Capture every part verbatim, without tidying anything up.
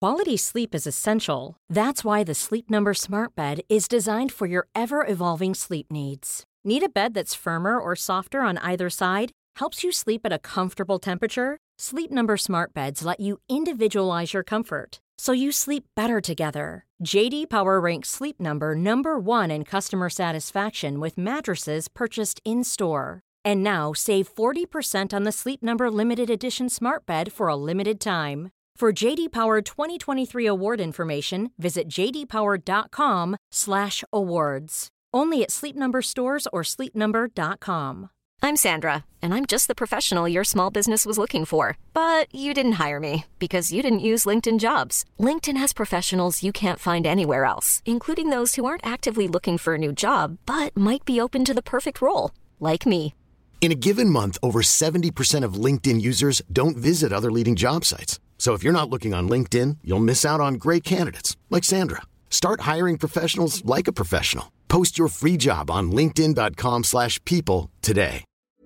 Quality sleep is essential. That's why the Sleep Number Smart Bed is designed for your ever-evolving sleep needs. Need a bed that's firmer or softer on either side? Helps you sleep at a comfortable temperature? Sleep Number Smart Beds let you individualize your comfort, so you sleep better together. J D Power ranks Sleep Number number one in customer satisfaction with mattresses purchased in-store. And now save forty percent on the Sleep Number Limited Edition Smart Bed for a limited time. For J D Power twenty twenty-three award information, visit j d power dot com slash awards. Only at Sleep Number stores or sleep number dot com. I'm Sandra, and I'm just the professional your small business was looking for. But you didn't hire me because you didn't use LinkedIn Jobs. LinkedIn has professionals you can't find anywhere else, including those who aren't actively looking for a new job, but might be open to the perfect role, like me. In a given month, over seventy percent of LinkedIn users don't visit other leading job sites. So if you're not looking on LinkedIn, you'll miss out on great candidates like Sandra. Start hiring professionals like a professional. Post your free job on linkedin dot com slash people today.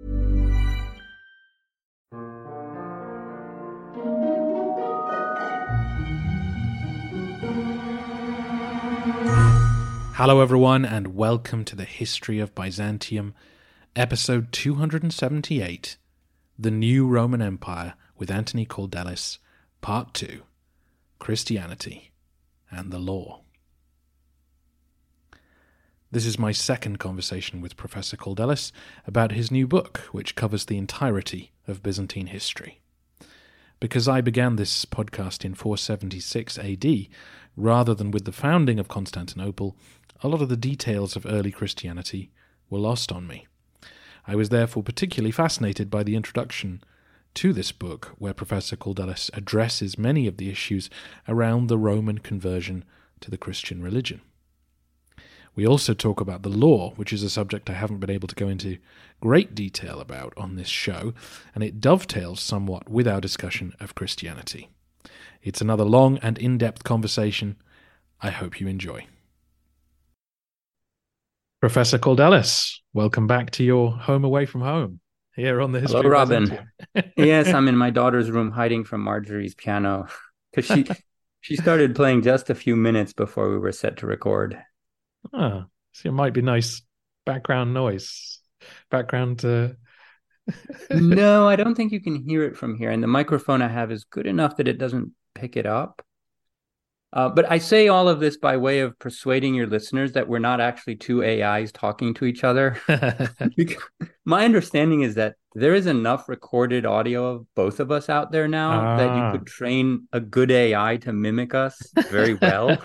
Hello everyone, and welcome to the History of Byzantium, episode two hundred seventy-eight, The New Roman Empire with Anthony Kaldellis, Part two, Christianity and the Law. This is my second conversation with Professor Kaldellis about his new book, which covers the entirety of Byzantine history. Because I began this podcast in four seventy-six A D, rather than with the founding of Constantinople, a lot of the details of early Christianity were lost on me. I was therefore particularly fascinated by the introduction to this book, where Professor Kaldellis addresses many of the issues around the Roman conversion to the Christian religion. We also talk about the law, which is a subject I haven't been able to go into great detail about on this show, and it dovetails somewhat with our discussion of Christianity. It's another long and in-depth conversation. I hope you enjoy. Professor Kaldellis, welcome back to your home away from home here on the History Hello, of Robin. Byzantium. Yes, I'm in my daughter's room hiding from Marjorie's piano because she she started playing just a few minutes before we were set to record. Ah, so it might be nice background noise, background. Uh... No, I don't think you can hear it from here, and the microphone I have is good enough that it doesn't pick it up. Uh, but I say all of this by way of persuading your listeners that we're not actually two A Is talking to each other. My understanding is that there is enough recorded audio of both of us out there now ah. that you could train a good A I to mimic us very well.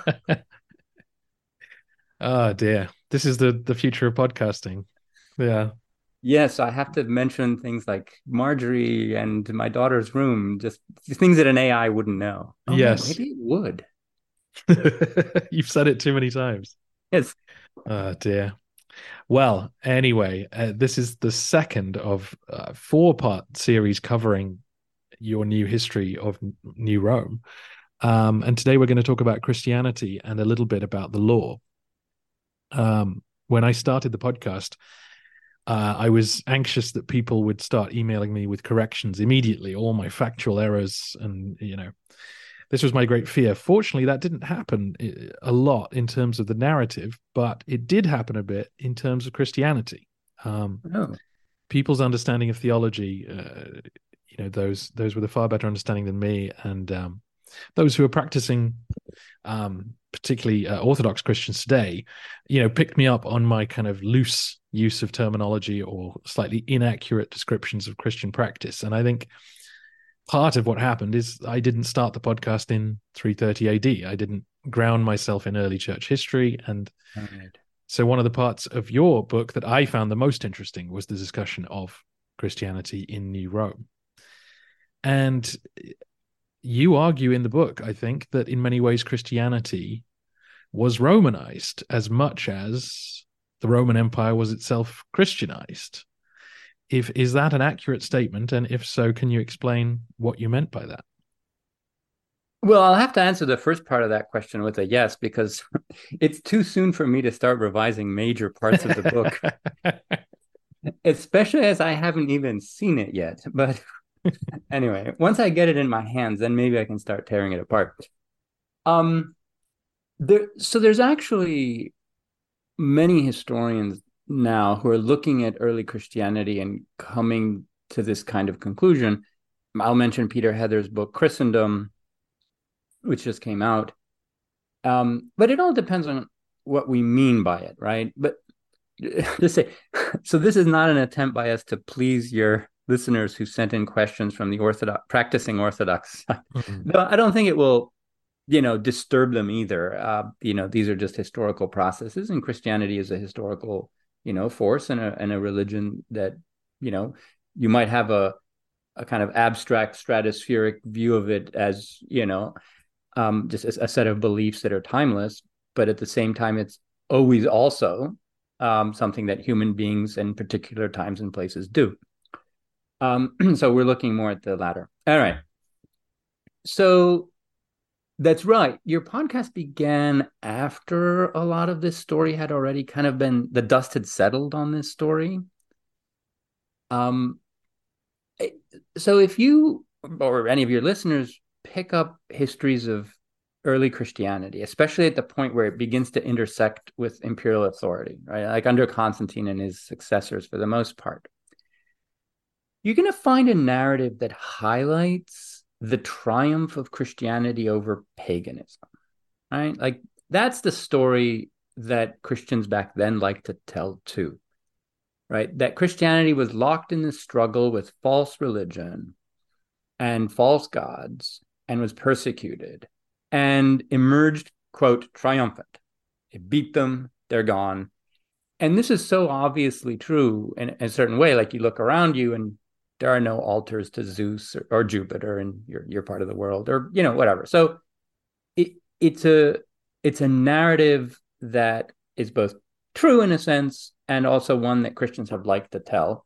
Oh dear. This is the, the future of podcasting. Yeah. Yes, I have to mention things like Marjorie and my daughter's room, just things that an A I wouldn't know. Oh, yes. Maybe it would. You've said it too many times. Yes. Oh dear. Well, anyway, uh, this is the second of a four-part series covering your new history of New Rome. Um, and today we're going to talk about Christianity and a little bit about the law. Um, when I started the podcast, uh, I was anxious that people would start emailing me with corrections immediately, all my factual errors, and, you know, this was my great fear. Fortunately, that didn't happen a lot in terms of the narrative, but it did happen a bit in terms of Christianity. Um, oh. People's understanding of theology, uh, you know, those those with a far better understanding than me, and um, those who are practicing, um, particularly uh, Orthodox Christians today, you know, picked me up on my kind of loose use of terminology or slightly inaccurate descriptions of Christian practice. And I think part of what happened is I didn't start the podcast in three thirty A D. I didn't ground myself in early church history. And right. So one of the parts of your book that I found the most interesting was the discussion of Christianity in New Rome. And you argue in the book, I think, that in many ways Christianity was Romanized as much as the Roman Empire was itself Christianized. If is that an accurate statement? And if so, can you explain what you meant by that? Well, I'll have to answer the first part of that question with a yes, because it's too soon for me to start revising major parts of the book, especially as I haven't even seen it yet. But anyway, once I get it in my hands, then maybe I can start tearing it apart. Um, there, so there's actually many historians now who are looking at early Christianity and coming to this kind of conclusion. I'll mention Peter Heather's book, Christendom, which just came out. Um, but it all depends on what we mean by it, right? But just say, so this is not an attempt by us to please your listeners who sent in questions from the Orthodox, practicing Orthodox side. Mm-hmm. No, I don't think it will, you know, disturb them either. Uh, you know, these are just historical processes, and Christianity is a historical, you know, force and a and a religion that, you know, you might have a a kind of abstract stratospheric view of it as, you know, um, just a, a set of beliefs that are timeless, but at the same time, it's always also um, something that human beings in particular times and places do. Um, so we're looking more at the latter. All right. So that's right. Your podcast began after a lot of this story had already kind of been, the dust had settled on this story. Um, so if you or any of your listeners pick up histories of early Christianity, especially at the point where it begins to intersect with imperial authority, right? Like under Constantine and his successors for the most part, you're going to find a narrative that highlights the triumph of Christianity over paganism, right? Like that's the story that Christians back then liked to tell too, right? That Christianity was locked in this struggle with false religion and false gods and was persecuted and emerged, quote, triumphant. It beat them, they're gone. And this is so obviously true in a certain way. Like you look around you and there are no altars to Zeus or, or Jupiter in your, your part of the world, or, you know, whatever. So it, it's a it's a narrative that is both true in a sense and also one that Christians have liked to tell.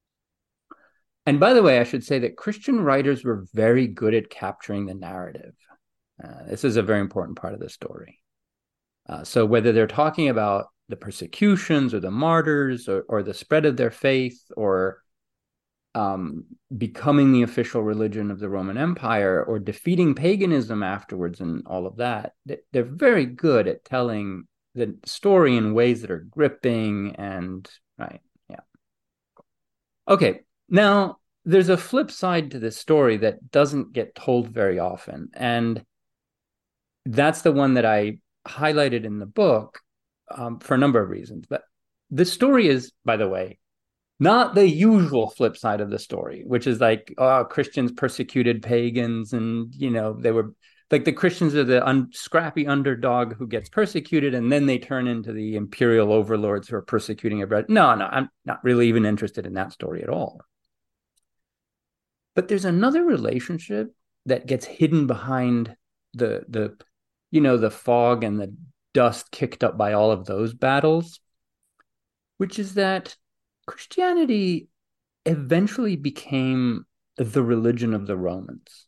And by the way, I should say that Christian writers were very good at capturing the narrative. Uh, this is a very important part of the story. Uh, so whether they're talking about the persecutions or the martyrs or, or the spread of their faith or um, becoming the official religion of the Roman Empire or defeating paganism afterwards and all of that, they're very good at telling the story in ways that are gripping and, right, yeah. Okay, now there's a flip side to this story that doesn't get told very often, and that's the one that I highlighted in the book um, for a number of reasons. But this story is, by the way, not the usual flip side of the story, which is like, oh, Christians persecuted pagans and, you know, they were like the Christians are the un- scrappy underdog who gets persecuted and then they turn into the imperial overlords who are persecuting everybody. No, no, I'm not really even interested in that story at all. But there's another relationship that gets hidden behind the, the, you know, the fog and the dust kicked up by all of those battles, which is that Christianity eventually became the religion of the Romans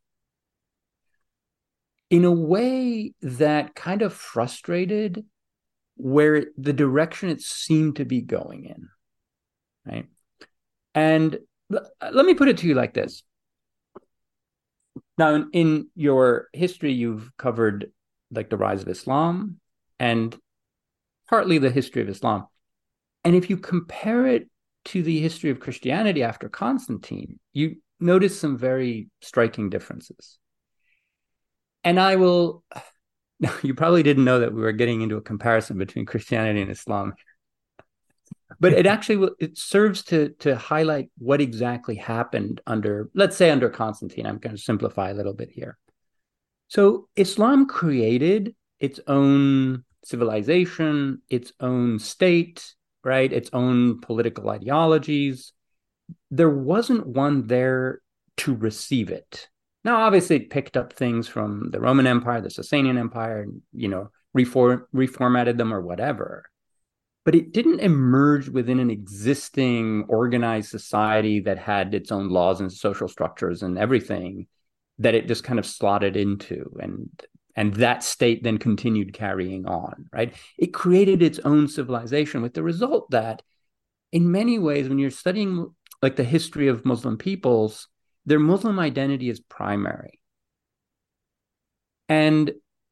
in a way that kind of frustrated where the direction it seemed to be going in, right? And let me put it to you like this. Now, in, in your history, you've covered like the rise of Islam and partly the history of Islam. And if you compare it to the history of Christianity after Constantine, you notice some very striking differences. And I will, you probably didn't know that we were getting into a comparison between Christianity and Islam, but it actually will, it serves to, to highlight what exactly happened under, let's say under Constantine. I'm going to simplify a little bit here. So Islam created its own civilization, its own state, right? Its own political ideologies. There wasn't one there to receive it. Now, obviously, it picked up things from the Roman Empire, the Sasanian Empire, and, you know, reform, reformatted them or whatever. But it didn't emerge within an existing organized society that had its own laws and social structures and everything that it just kind of slotted into. And And that state then continued carrying on, right? It created its own civilization with the result that in many ways, when you're studying like the history of Muslim peoples, their Muslim identity is primary. And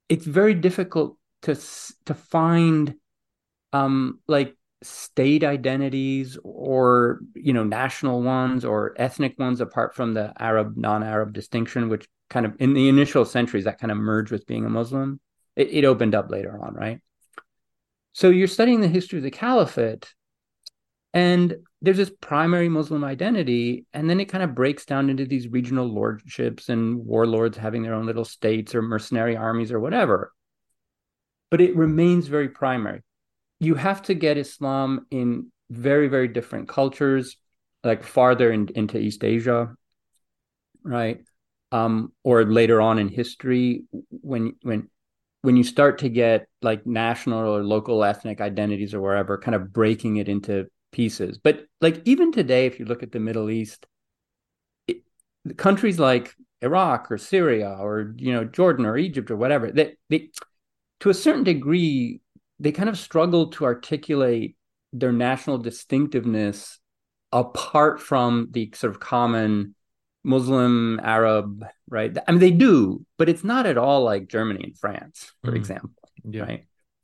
it's very difficult to to find um, like state identities or, you know, national ones or ethnic ones apart from the Arab, non-Arab distinction, which kind of in the initial centuries that kind of merged with being a Muslim. It, it opened up later on, right? So you're studying the history of the caliphate, and there's this primary Muslim identity, and then it kind of breaks down into these regional lordships and warlords having their own little states or mercenary armies or whatever. But it remains very primary. You have to get Islam in very, very different cultures, like farther in, into East Asia, right? Um, or later on in history, when when when you start to get like national or local ethnic identities or wherever, kind of breaking it into pieces. But like even today, if you look at the Middle East, it, countries like Iraq or Syria or, you know, Jordan or Egypt or whatever, they, they to a certain degree, they kind of struggle to articulate their national distinctiveness apart from the sort of common Muslim, Arab, right? I mean, they do, but it's not at all like Germany and France, for mm. example, yeah. right?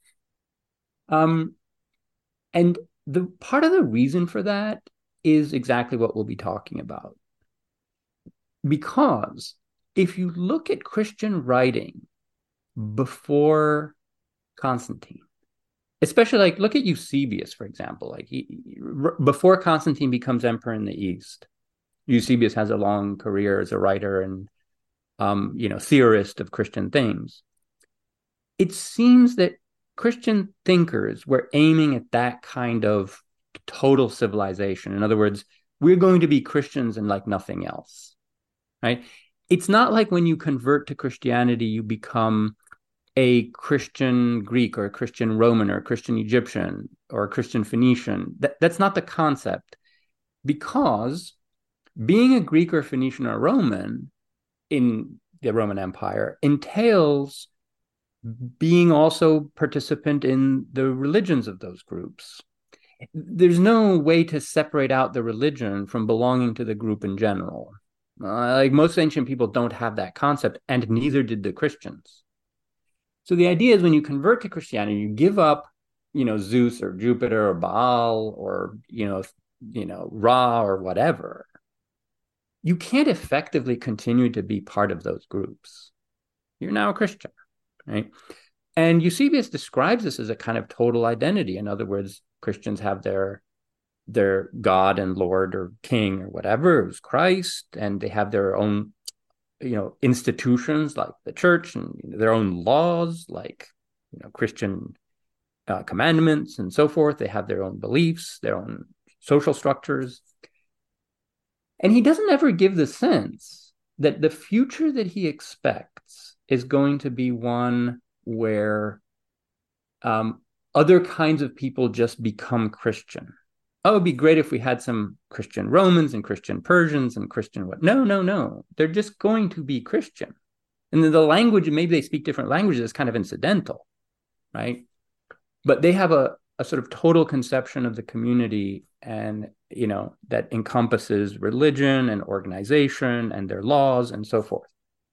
Um, and the part of the reason for that is exactly what we'll be talking about. Because if you look at Christian writing before Constantine, especially like look at Eusebius, for example, like he, before Constantine becomes emperor in the East, Eusebius has a long career as a writer and, um, you know, theorist of Christian things. It seems that Christian thinkers were aiming at that kind of total civilization. In other words, we're going to be Christians and like nothing else, right? It's not like when you convert to Christianity, you become a Christian Greek or a Christian Roman or a Christian Egyptian or a Christian Phoenician. That, that's not the concept, because being a Greek or Phoenician or Roman in the Roman Empire entails being also participant in the religions of those groups. There's no way to separate out the religion from belonging to the group in general. Uh, like most ancient people don't have that concept, and neither did the Christians. So the idea is when you convert to Christianity, you give up, you know, Zeus or Jupiter or Baal or, you know, you know, Ra or whatever. You can't effectively continue to be part of those groups. You're now a Christian, right? And Eusebius describes this as a kind of total identity. In other words, Christians have their their God and Lord or King or whatever, who's Christ, and they have their own, you know, institutions like the church and their own laws, like, you know, Christian uh, commandments and so forth. They have their own beliefs, their own social structures. And he doesn't ever give the sense that the future that he expects is going to be one where um, other kinds of people just become Christian. Oh, it'd be great if we had some Christian Romans and Christian Persians and Christian what? No, no, no. They're just going to be Christian. And then the language, maybe they speak different languages, is kind of incidental, right? But they have a, a sort of total conception of the community, and, you know, that encompasses religion and organization and their laws and so forth.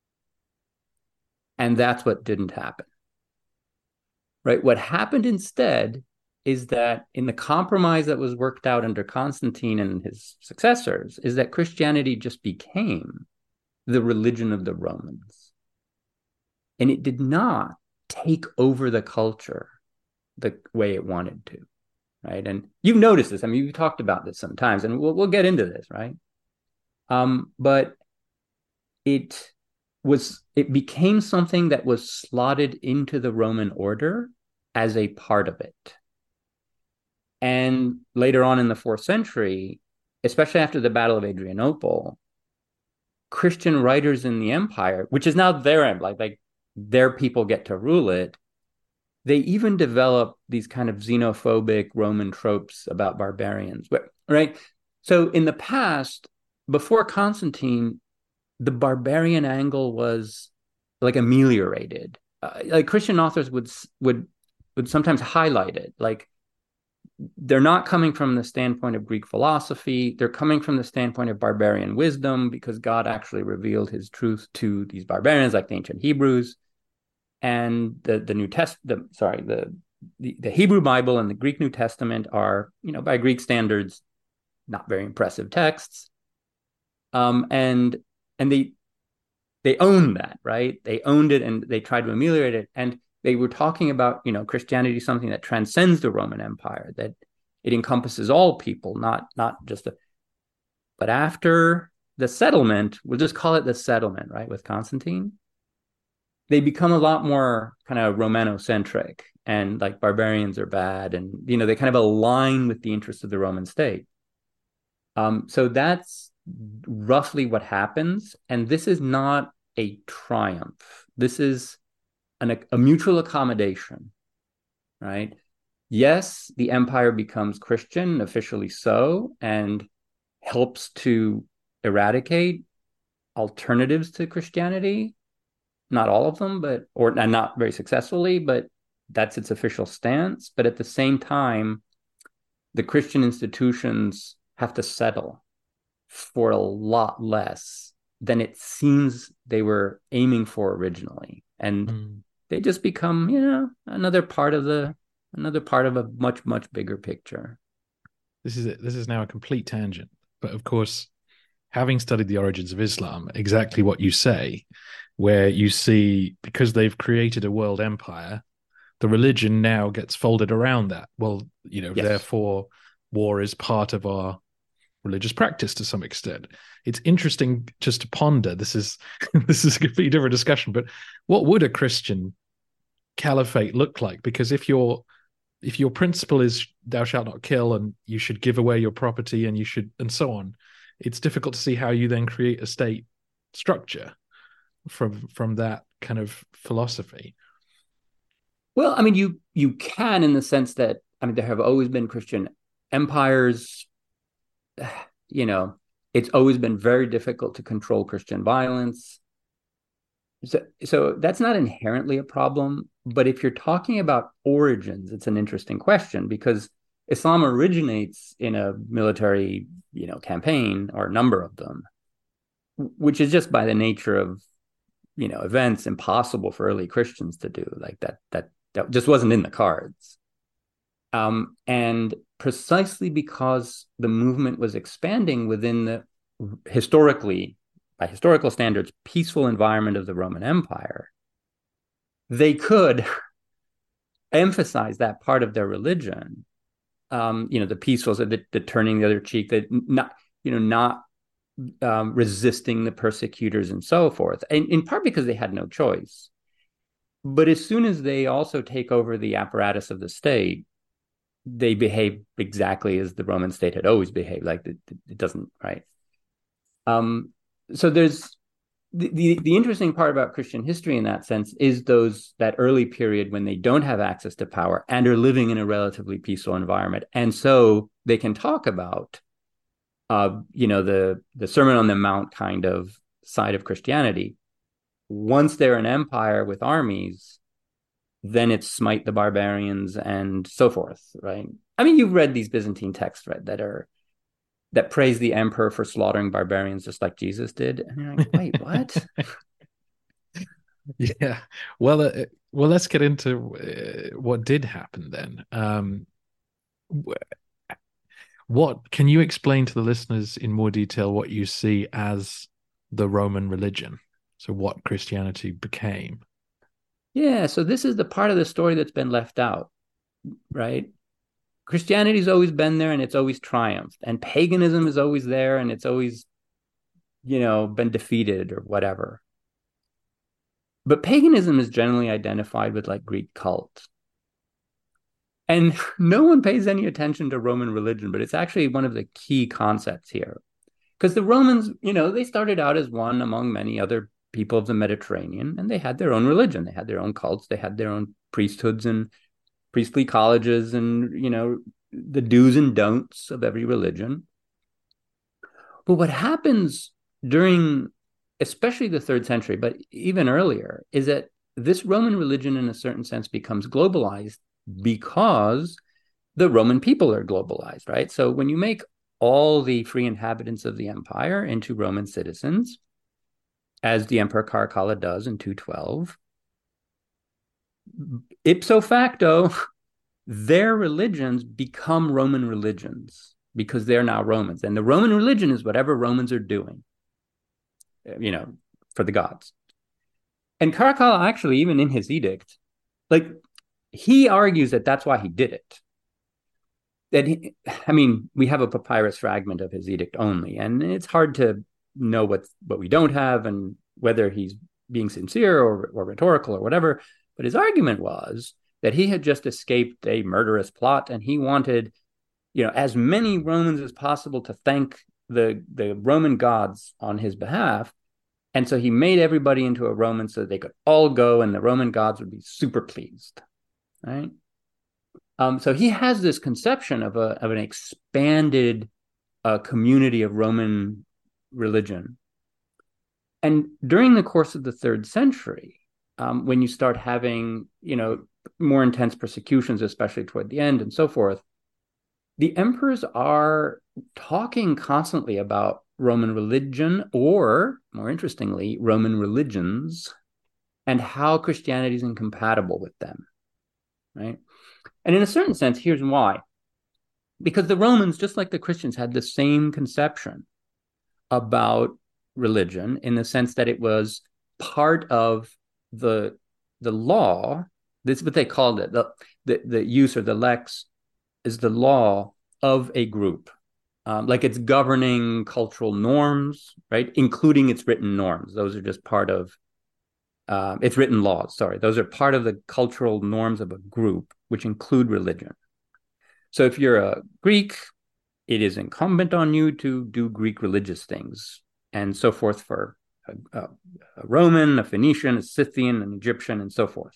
And that's what didn't happen, right? What happened instead is that in the compromise that was worked out under Constantine and his successors, is that Christianity just became the religion of the Romans. And it did not take over the culture the way it wanted to, right? And you've noticed this. I mean, you've talked about this sometimes, and we'll, we'll get into this, right? Um, but it was, it became something that was slotted into the Roman order as a part of it. And later on in the fourth century, especially after the Battle of Adrianople, Christian writers in the empire, which is now their, like, like their people get to rule it, they even develop these kind of xenophobic Roman tropes about barbarians, right? So in the past, before Constantine, the barbarian angle was like ameliorated. Uh, like Christian authors would would would sometimes highlight it, like, they're not coming from the standpoint of Greek philosophy. They're coming from the standpoint of barbarian wisdom, because God actually revealed his truth to these barbarians, like the ancient Hebrews. and the the New Test the sorry the, the the Hebrew Bible and the Greek New Testament are, you know, by Greek standards, not very impressive texts. Um, and and they they owned that, right? They owned it and they tried to ameliorate it. And they were talking about, you know, Christianity, something that transcends the Roman Empire, that it encompasses all people, not not just a. But after the settlement, we'll just call it the settlement, right, with Constantine, they become a lot more kind of Romanocentric, and like barbarians are bad, and, you know, they kind of align with the interests of the Roman state. Um, so that's roughly what happens. And this is not a triumph. This is an, a mutual accommodation, right? Yes, the empire becomes Christian, officially so, and helps to eradicate alternatives to Christianity. Not all of them, but or and not very successfully, but that's its official stance. But at the same time, the Christian institutions have to settle for a lot less than it seems they were aiming for originally. And mm. they just become, you know, another part of the another part of a much, much bigger picture. This is this is now a complete tangent. But of course, having studied the origins of Islam, exactly what you say, where you see, because they've created a world empire, the religion now gets folded around that. Well, you know, yes. Therefore, war is part of our religious practice to some extent. It's interesting just to ponder. This is this is a completely different discussion, but what would a Christian caliphate look like? Because if your if your principle is thou shalt not kill, and you should give away your property, and you should, and so on, it's difficult to see how you then create a state structure from from that kind of philosophy. Well, I mean, you you can, in the sense that, I mean, there have always been Christian empires. You know, it's always been very difficult to control Christian violence. So, so that's not inherently a problem. But if you're talking about origins, it's an interesting question, because Islam originates in a military, you know, campaign, or a number of them, which is just by the nature of, you know, events impossible for early Christians to do. Like that, that, that just wasn't in the cards. Um, and precisely because the movement was expanding within the historically, by historical standards, peaceful environment of the Roman Empire, they could emphasize that part of their religion. Um, you know, the peaceful, the, the turning the other cheek, the not, you know, not um, resisting the persecutors and so forth. And in part because they had no choice. But as soon as they also take over the apparatus of the state, they behave exactly as the Roman state had always behaved. Like it, it doesn't, right? Um, so there's the, the the interesting part about Christian history in that sense is those that early period when they don't have access to power and are living in a relatively peaceful environment, and so they can talk about, uh, you know, the the Sermon on the Mount kind of side of Christianity. Once they're an empire with armies, then it's smite the barbarians and so forth, right? I mean, you've read these Byzantine texts, right, that are that praise the emperor for slaughtering barbarians just like Jesus did. And you're like, wait, what? Yeah. Well, uh, well, let's get into uh, what did happen then. Um, what can you explain to the listeners in more detail what you see as the Roman religion? So what Christianity became? Yeah, so this is the part of the story that's been left out, right? Christianity's always been there and it's always triumphed, and paganism is always there and it's always, you know, been defeated or whatever. But paganism is generally identified with like Greek cult. And no one pays any attention to Roman religion, but it's actually one of the key concepts here. Because the Romans, you know, they started out as one among many other people of the Mediterranean, and they had their own religion. They had their own cults. They had their own priesthoods and priestly colleges, and, you know, the do's and don'ts of every religion. But what happens during, especially the third century, but even earlier, is that this Roman religion, in a certain sense, becomes globalized because the Roman people are globalized, right? So when you make all the free inhabitants of the empire into Roman citizens, as the Emperor Caracalla does in two twelve, ipso facto, their religions become Roman religions because they're now Romans. And the Roman religion is whatever Romans are doing, you know, for the gods. And Caracalla actually, even in his edict, like, he argues that that's why he did it. That he, I mean, we have a papyrus fragment of his edict only, and it's hard to know what, what we don't have and whether he's being sincere or, or rhetorical or whatever. But his argument was that he had just escaped a murderous plot, and he wanted, you know, as many Romans as possible to thank the, the Roman gods on his behalf. And so he made everybody into a Roman so that they could all go and the Roman gods would be super pleased, right? Um, so he has this conception of, a, of an expanded uh, community of Roman religion. And during the course of the third century, um, when you start having, you know, more intense persecutions, especially toward the end and so forth, the emperors are talking constantly about Roman religion, or more interestingly, Roman religions, and how Christianity is incompatible with them, right? And in a certain sense, here's why. Because the Romans, just like the Christians, had the same conception about religion in the sense that it was part of the, the law. This is what they called it. The, the, the use, or the lex, is the law of a group. Um, like it's governing cultural norms, right? Including its written norms. Those are just part of, uh, its written laws, sorry. Those are part of the cultural norms of a group, which include religion. So if you're a Greek, it is incumbent on you to do Greek religious things, and so forth for a, a, a Roman, a Phoenician, a Scythian, an Egyptian, and so forth.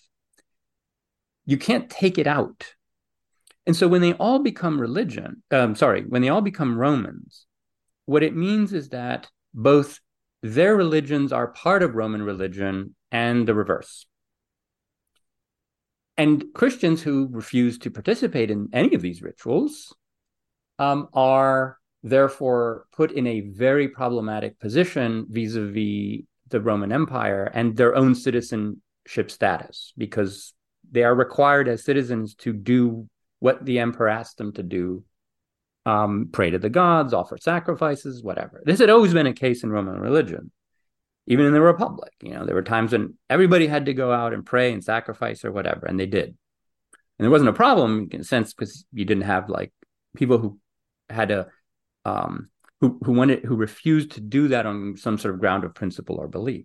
You can't take it out. And so when they all become religion, um, sorry, when they all become Romans, what it means is that both their religions are part of Roman religion and the reverse. And Christians who refuse to participate in any of these rituals um, are therefore put in a very problematic position vis-a-vis the Roman Empire and their own citizenship status, because they are required as citizens to do what the emperor asked them to do, um, pray to the gods, offer sacrifices, whatever. This had always been a case in Roman religion, even in the Republic. You know, there were times when everybody had to go out and pray and sacrifice or whatever, and they did. And there wasn't a problem in a sense because you didn't have like people who had a, um, who who wanted, who refused to do that on some sort of ground of principle or belief.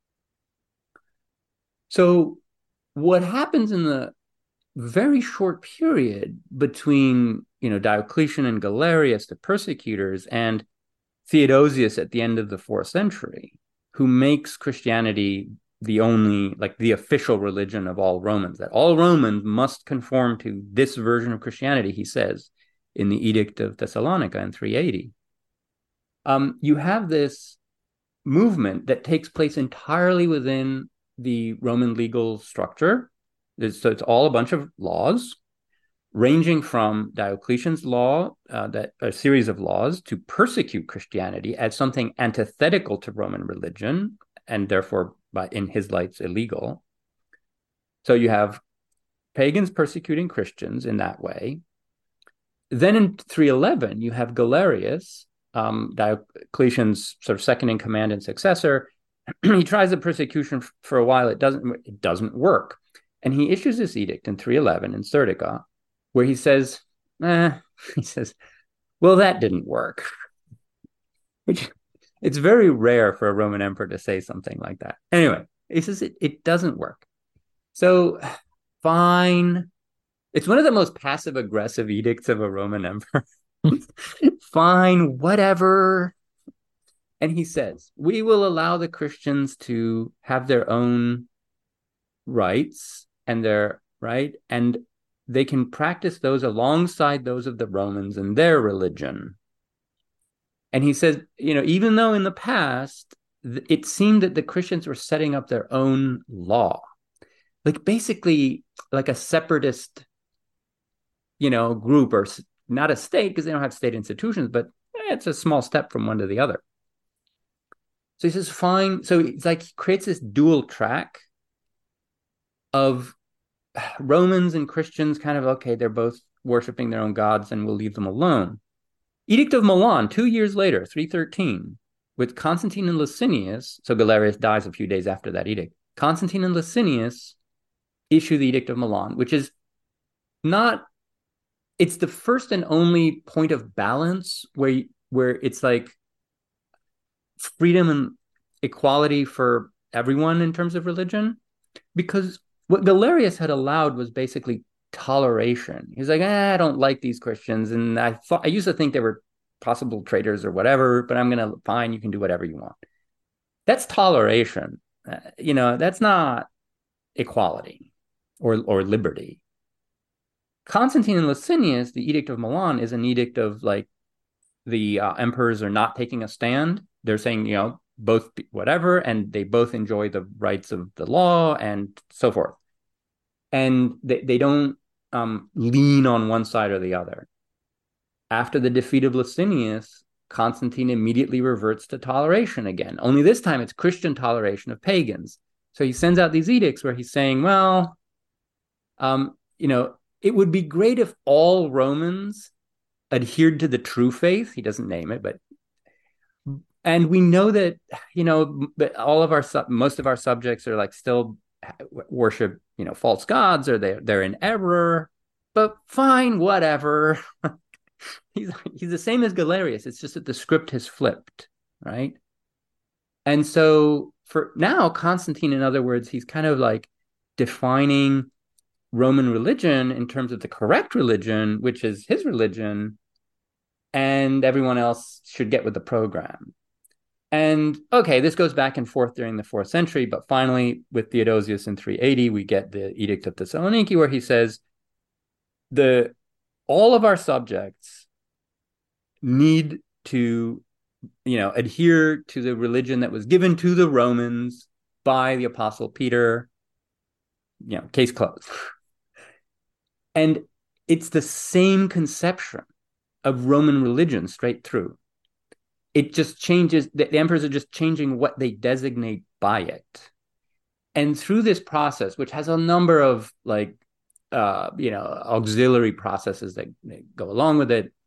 So what happens in the very short period between, you know, Diocletian and Galerius, the persecutors, and Theodosius at the end of the fourth century, who makes Christianity the only, like the official religion of all Romans, that all Romans must conform to this version of Christianity, he says in the Edict of Thessalonica in three eighty. Um, you have this movement that takes place entirely within the Roman legal structure. So it's all a bunch of laws, ranging from Diocletian's law, uh, that a series of laws to persecute Christianity as something antithetical to Roman religion, and therefore, by in his lights, illegal. So you have pagans persecuting Christians in that way. Then in three eleven, you have Galerius, um, Diocletian's sort of second in command and successor. He tries the persecution for a while. It doesn't. It doesn't work. And he issues this edict in three eleven in Serdica, where he says, eh, he says, well, that didn't work. Which, it's very rare for a Roman emperor to say something like that. Anyway, he says it, it doesn't work. So, fine. It's one of the most passive-aggressive edicts of a Roman emperor. Fine, whatever. And he says, we will allow the Christians to have their own rights, and their right, and they can practice those alongside those of the Romans and their religion. And he says, you know, even though in the past it seemed that the Christians were setting up their own law, like basically like a separatist, you know, group, or not a state because they don't have state institutions, but eh, it's a small step from one to the other. So he says, fine. So it's like he creates this dual track of Romans and Christians kind of, okay, they're both worshiping their own gods and we'll leave them alone. Edict of Milan, two years later, three thirteen, with Constantine and Licinius, so Galerius dies a few days after that edict, Constantine and Licinius issue the Edict of Milan, which is not, it's the first and only point of balance where, where it's like freedom and equality for everyone in terms of religion. Because what Galerius had allowed was basically toleration. He's like, eh, I don't like these Christians. And I thought, I used to think they were possible traitors or whatever, but I'm going to, fine, you can do whatever you want. That's toleration. Uh, you know, that's not equality or, or liberty. Constantine and Licinius, the Edict of Milan, is an edict of like the uh, emperors are not taking a stand. They're saying, you know, both whatever, and they both enjoy the rights of the law and so forth. And they, they don't um, lean on one side or the other. After the defeat of Licinius, Constantine immediately reverts to toleration again. Only this time it's Christian toleration of pagans. So he sends out these edicts where he's saying, well, um, you know, it would be great if all Romans adhered to the true faith. He doesn't name it, but and we know that, you know, all of our, most of our subjects are like still worship, you know, false gods, or they're, they're in error, but fine, whatever. he's, he's the same as Galerius. It's just that the script has flipped, right? And so for now, Constantine, in other words, he's kind of like defining Roman religion in terms of the correct religion, which is his religion, and everyone else should get with the program. And okay, this goes back and forth during the fourth century, but finally with Theodosius in three eighty, we get the Edict of Thessaloniki, where he says the all of our subjects need to, you know, adhere to the religion that was given to the Romans by the Apostle Peter. You know, case closed. And it's the same conception of Roman religion straight through. It just changes, the, the emperors are just changing what they designate by it. And through this process, which has a number of like, uh, you know, auxiliary processes that, that go along with it,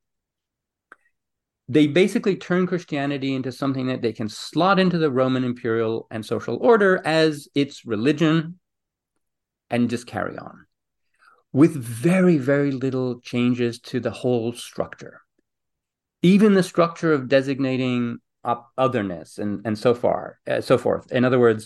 they basically turn Christianity into something that they can slot into the Roman imperial and social order as its religion and just carry on with very, very little changes to the whole structure. Even the structure of designating up otherness and, and so far, uh, so forth. In other words,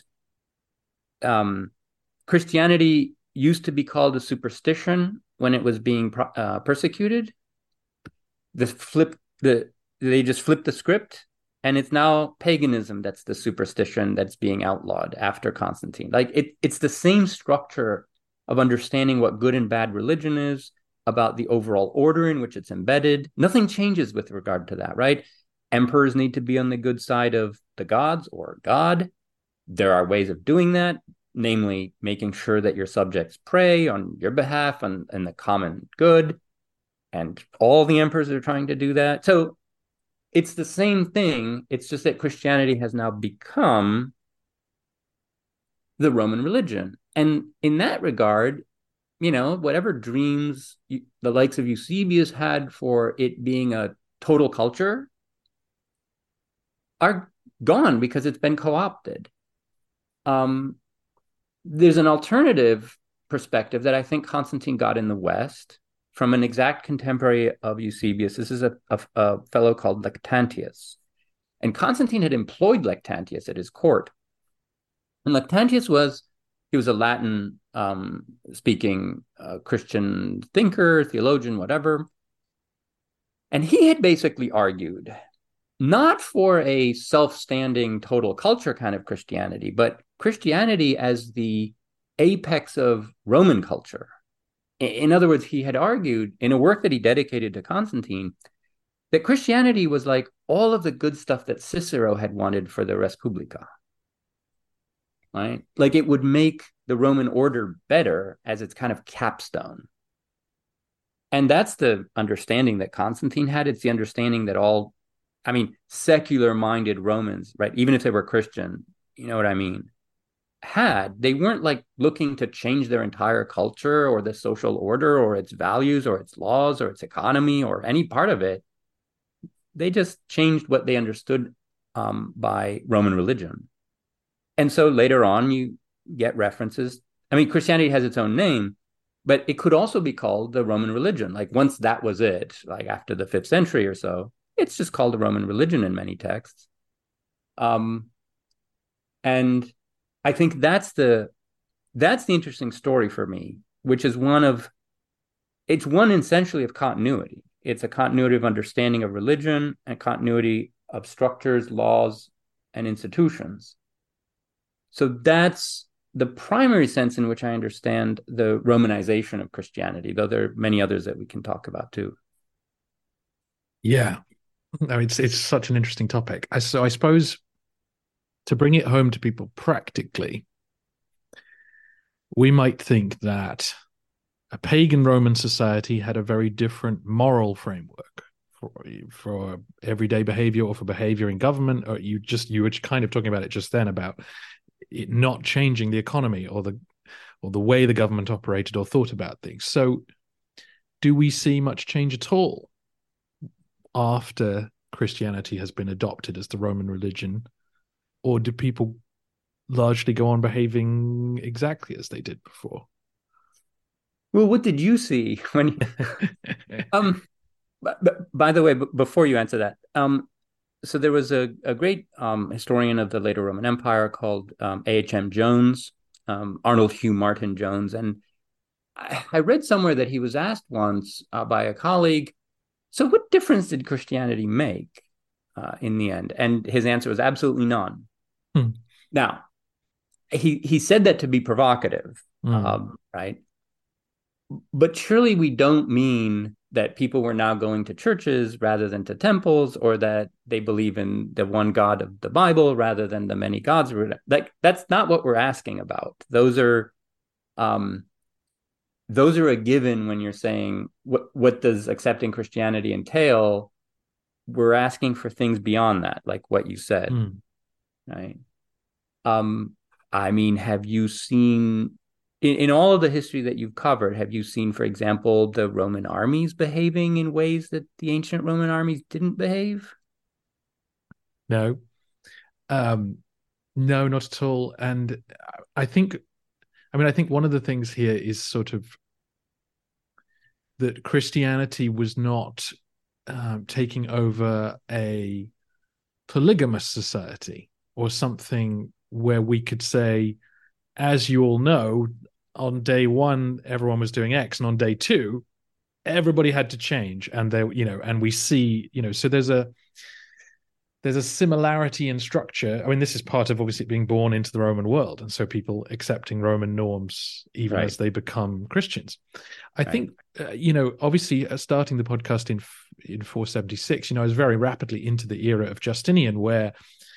um, Christianity used to be called a superstition when it was being uh, persecuted. The flip, the they just flipped the script, and it's now paganism that's the superstition that's being outlawed after Constantine. Like it, it's the same structure of understanding what good and bad religion is, about the overall order in which it's embedded. Nothing changes with regard to that, right? Emperors need to be on the good side of the gods or God. There are ways of doing that, namely making sure that your subjects pray on your behalf and, and the common good. And all the emperors are trying to do that. So it's the same thing. It's just that Christianity has now become the Roman religion. And in that regard, you know, whatever dreams you, the likes of Eusebius had for it being a total culture are gone because it's been co-opted. Um, there's an alternative perspective that I think Constantine got in the West from an exact contemporary of Eusebius. This is a, a, a fellow called Lactantius. And Constantine had employed Lactantius at his court. And Lactantius was, he was a Latin um, speaking uh, Christian thinker, theologian, whatever. And he had basically argued not for a self-standing total culture kind of Christianity, but Christianity as the apex of Roman culture. In other words, he had argued in a work that he dedicated to Constantine that Christianity was like all of the good stuff that Cicero had wanted for the Respublica. Right? Like it would make the Roman order better as its kind of capstone. And that's the understanding that Constantine had. It's the understanding that all, I mean, secular-minded Romans, right, even if they were Christian, you know what I mean, had. They weren't like looking to change their entire culture or the social order or its values or its laws or its economy or any part of it. They just changed what they understood um, by Roman religion. And so later on, you get references. I mean, Christianity has its own name, but it could also be called the Roman religion. Like once that was it, like after the fifth century or so, it's just called the Roman religion in many texts. Um, and I think that's the that's the interesting story for me, which is one of it's one essentially of continuity. It's a continuity of understanding of religion and continuity of structures, laws, and institutions. So that's the primary sense in which I understand the Romanization of Christianity, though there are many others that we can talk about too. Yeah, no, it's it's such an interesting topic. I, so I suppose to bring it home to people practically, we might think that a pagan Roman society had a very different moral framework for for everyday behavior or for behavior in government, or you just you were kind of talking about it just then about it not changing the economy or the or the way the government operated or thought about things. So do we see much change at all after Christianity has been adopted as the Roman religion, or do people largely go on behaving exactly as they did before? Well, what did you see when? um, but, but by the way, b- before you answer that, um, so there was a, a great um, historian of the later Roman Empire called um, A H M Jones, um, Arnold Hugh Martin Jones, and I, I read somewhere that he was asked once uh, by a colleague, "So, what difference did Christianity make uh, in the end?" And his answer was absolutely none. Hmm. Now, he he said that to be provocative, Hmm. um, right? But surely we don't mean that people were now going to churches rather than to temples, or that they believe in the one God of the Bible rather than the many gods. Like that's not what we're asking about. Those are, um, those are a given when you're saying what what does accepting Christianity entail. We're asking for things beyond that, like what you said, Hmm. right? Um, I mean, have you seen? In, in all of the history that you've covered, have you seen, for example, the Roman armies behaving in ways that the ancient Roman armies didn't behave? No, um, no, not at all. And I think, I mean, I think one of the things here is sort of that Christianity was not um, taking over a polygamous society or something where we could say, as you all know, on day one, everyone was doing X, and on day two, everybody had to change. And they, you know, and we see, you know, so there's a there's a similarity in structure. I mean, this is part of obviously being born into the Roman world, and so people accepting Roman norms even Right. as they become Christians. I Right. think, uh, you know, obviously uh, starting the podcast in in four seventy-six, you know, I was very rapidly into the era of Justinian, where,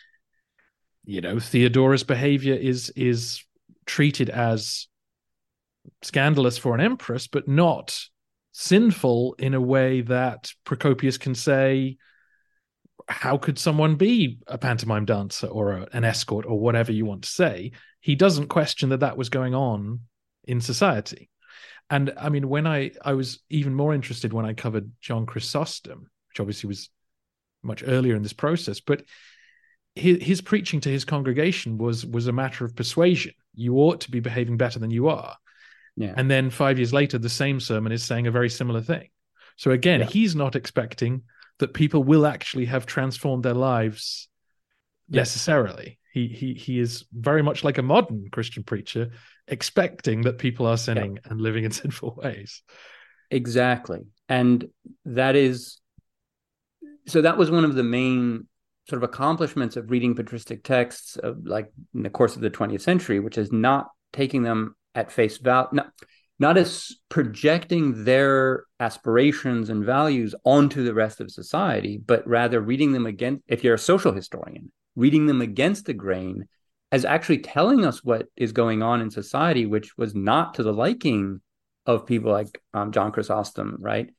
you know, Theodora's behavior is is treated as scandalous for an empress, but not sinful in a way that Procopius can say, how could someone be a pantomime dancer or a, an escort or whatever you want to say? He doesn't question that that was going on in society. And I mean, when I, I was even more interested when I covered John Chrysostom, which obviously was much earlier in this process, but his, his preaching to his congregation was, was a matter of persuasion. You ought to be behaving better than you are. Yeah. And then five years later, the same sermon is saying a very similar thing. So again, Yeah. he's not expecting that people will actually have transformed their lives Yeah. necessarily. He he he is very much like a modern Christian preacher, expecting that people are sinning Yeah. and living in sinful ways. Exactly. And that is, so that was one of the main sort of accomplishments of reading patristic texts of, like in the course of the twentieth century, which is not taking them at face value, not, not as projecting their aspirations and values onto the rest of society, but rather reading them against, if you're a social historian, reading them against the grain as actually telling us what is going on in society, which was not to the liking of people like um, John Chrysostom, right?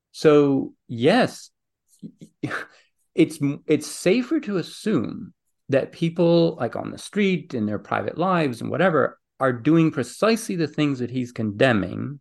So yes, it's it's safer to assume that people like on the street, in their private lives and whatever, are doing precisely the things that he's condemning,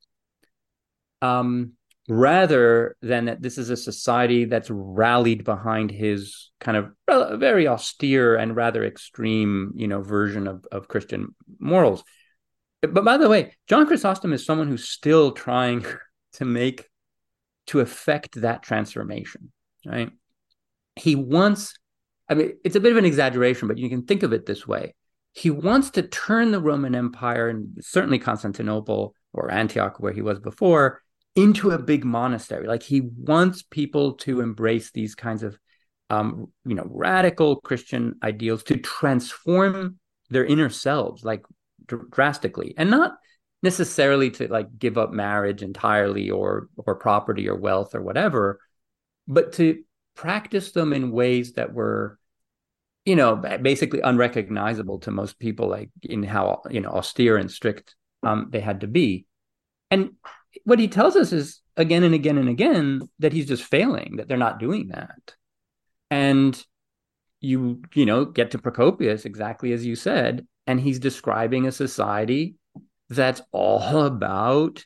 um, rather than that this is a society that's rallied behind his kind of very austere and rather extreme, you know, version of, of Christian morals. But by the way, John Chrysostom is someone who's still trying to make, to effect that transformation, right? He wants, I mean, it's a bit of an exaggeration, but you can think of it this way. He wants to turn the Roman Empire, and certainly Constantinople or Antioch, where he was before, into a big monastery. Like, he wants people to embrace these kinds of, um, you know, radical Christian ideals to transform their inner selves, like dr- drastically, and not necessarily to like give up marriage entirely or or property or wealth or whatever, but to practice them in ways that were, you know, basically unrecognizable to most people, like in how, you know, austere and strict um, they had to be. And what he tells us is again and again and again that he's just failing, that they're not doing that. And you, you know, get to Procopius, exactly as you said, and he's describing a society that's all about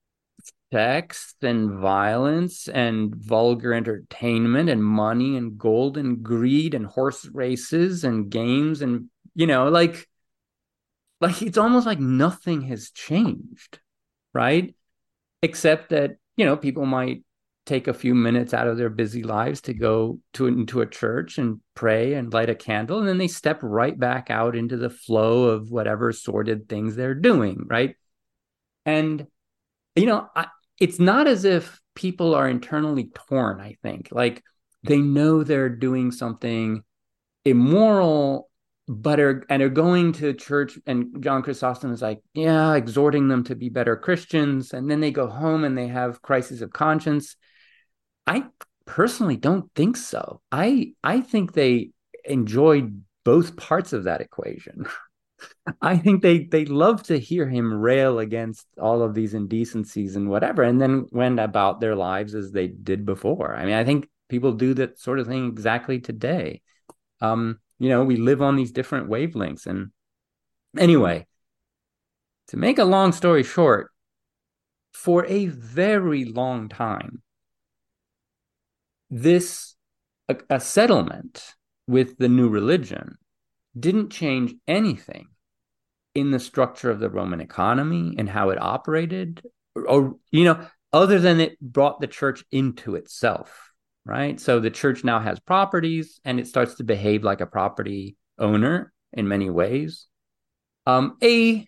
sex and violence and vulgar entertainment and money and gold and greed and horse races and games and, you know, like, like it's almost like nothing has changed, right? Except that, you know, people might take a few minutes out of their busy lives to go to into a church and pray and light a candle, and then they step right back out into the flow of whatever sordid things they're doing, right? And, you know, I, it's not as if people are internally torn, I think. Like, they know they're doing something immoral, but are and are going to church, and John Chrysostom is like, yeah, exhorting them to be better Christians, and then they go home and they have crises of conscience. I personally don't think so. I I think they enjoyed both parts of that equation. I think they they love to hear him rail against all of these indecencies and whatever, and then went about their lives as they did before. I mean, I think people do that sort of thing exactly today. Um, you know, we live on these different wavelengths. And anyway, to make a long story short, for a very long time, this a, a settlement with the new religion didn't change anything in the structure of the Roman economy and how it operated, or, or you know, other than it brought the church into itself, right? So the church now has properties, and it starts to behave like a property owner in many ways. Um, a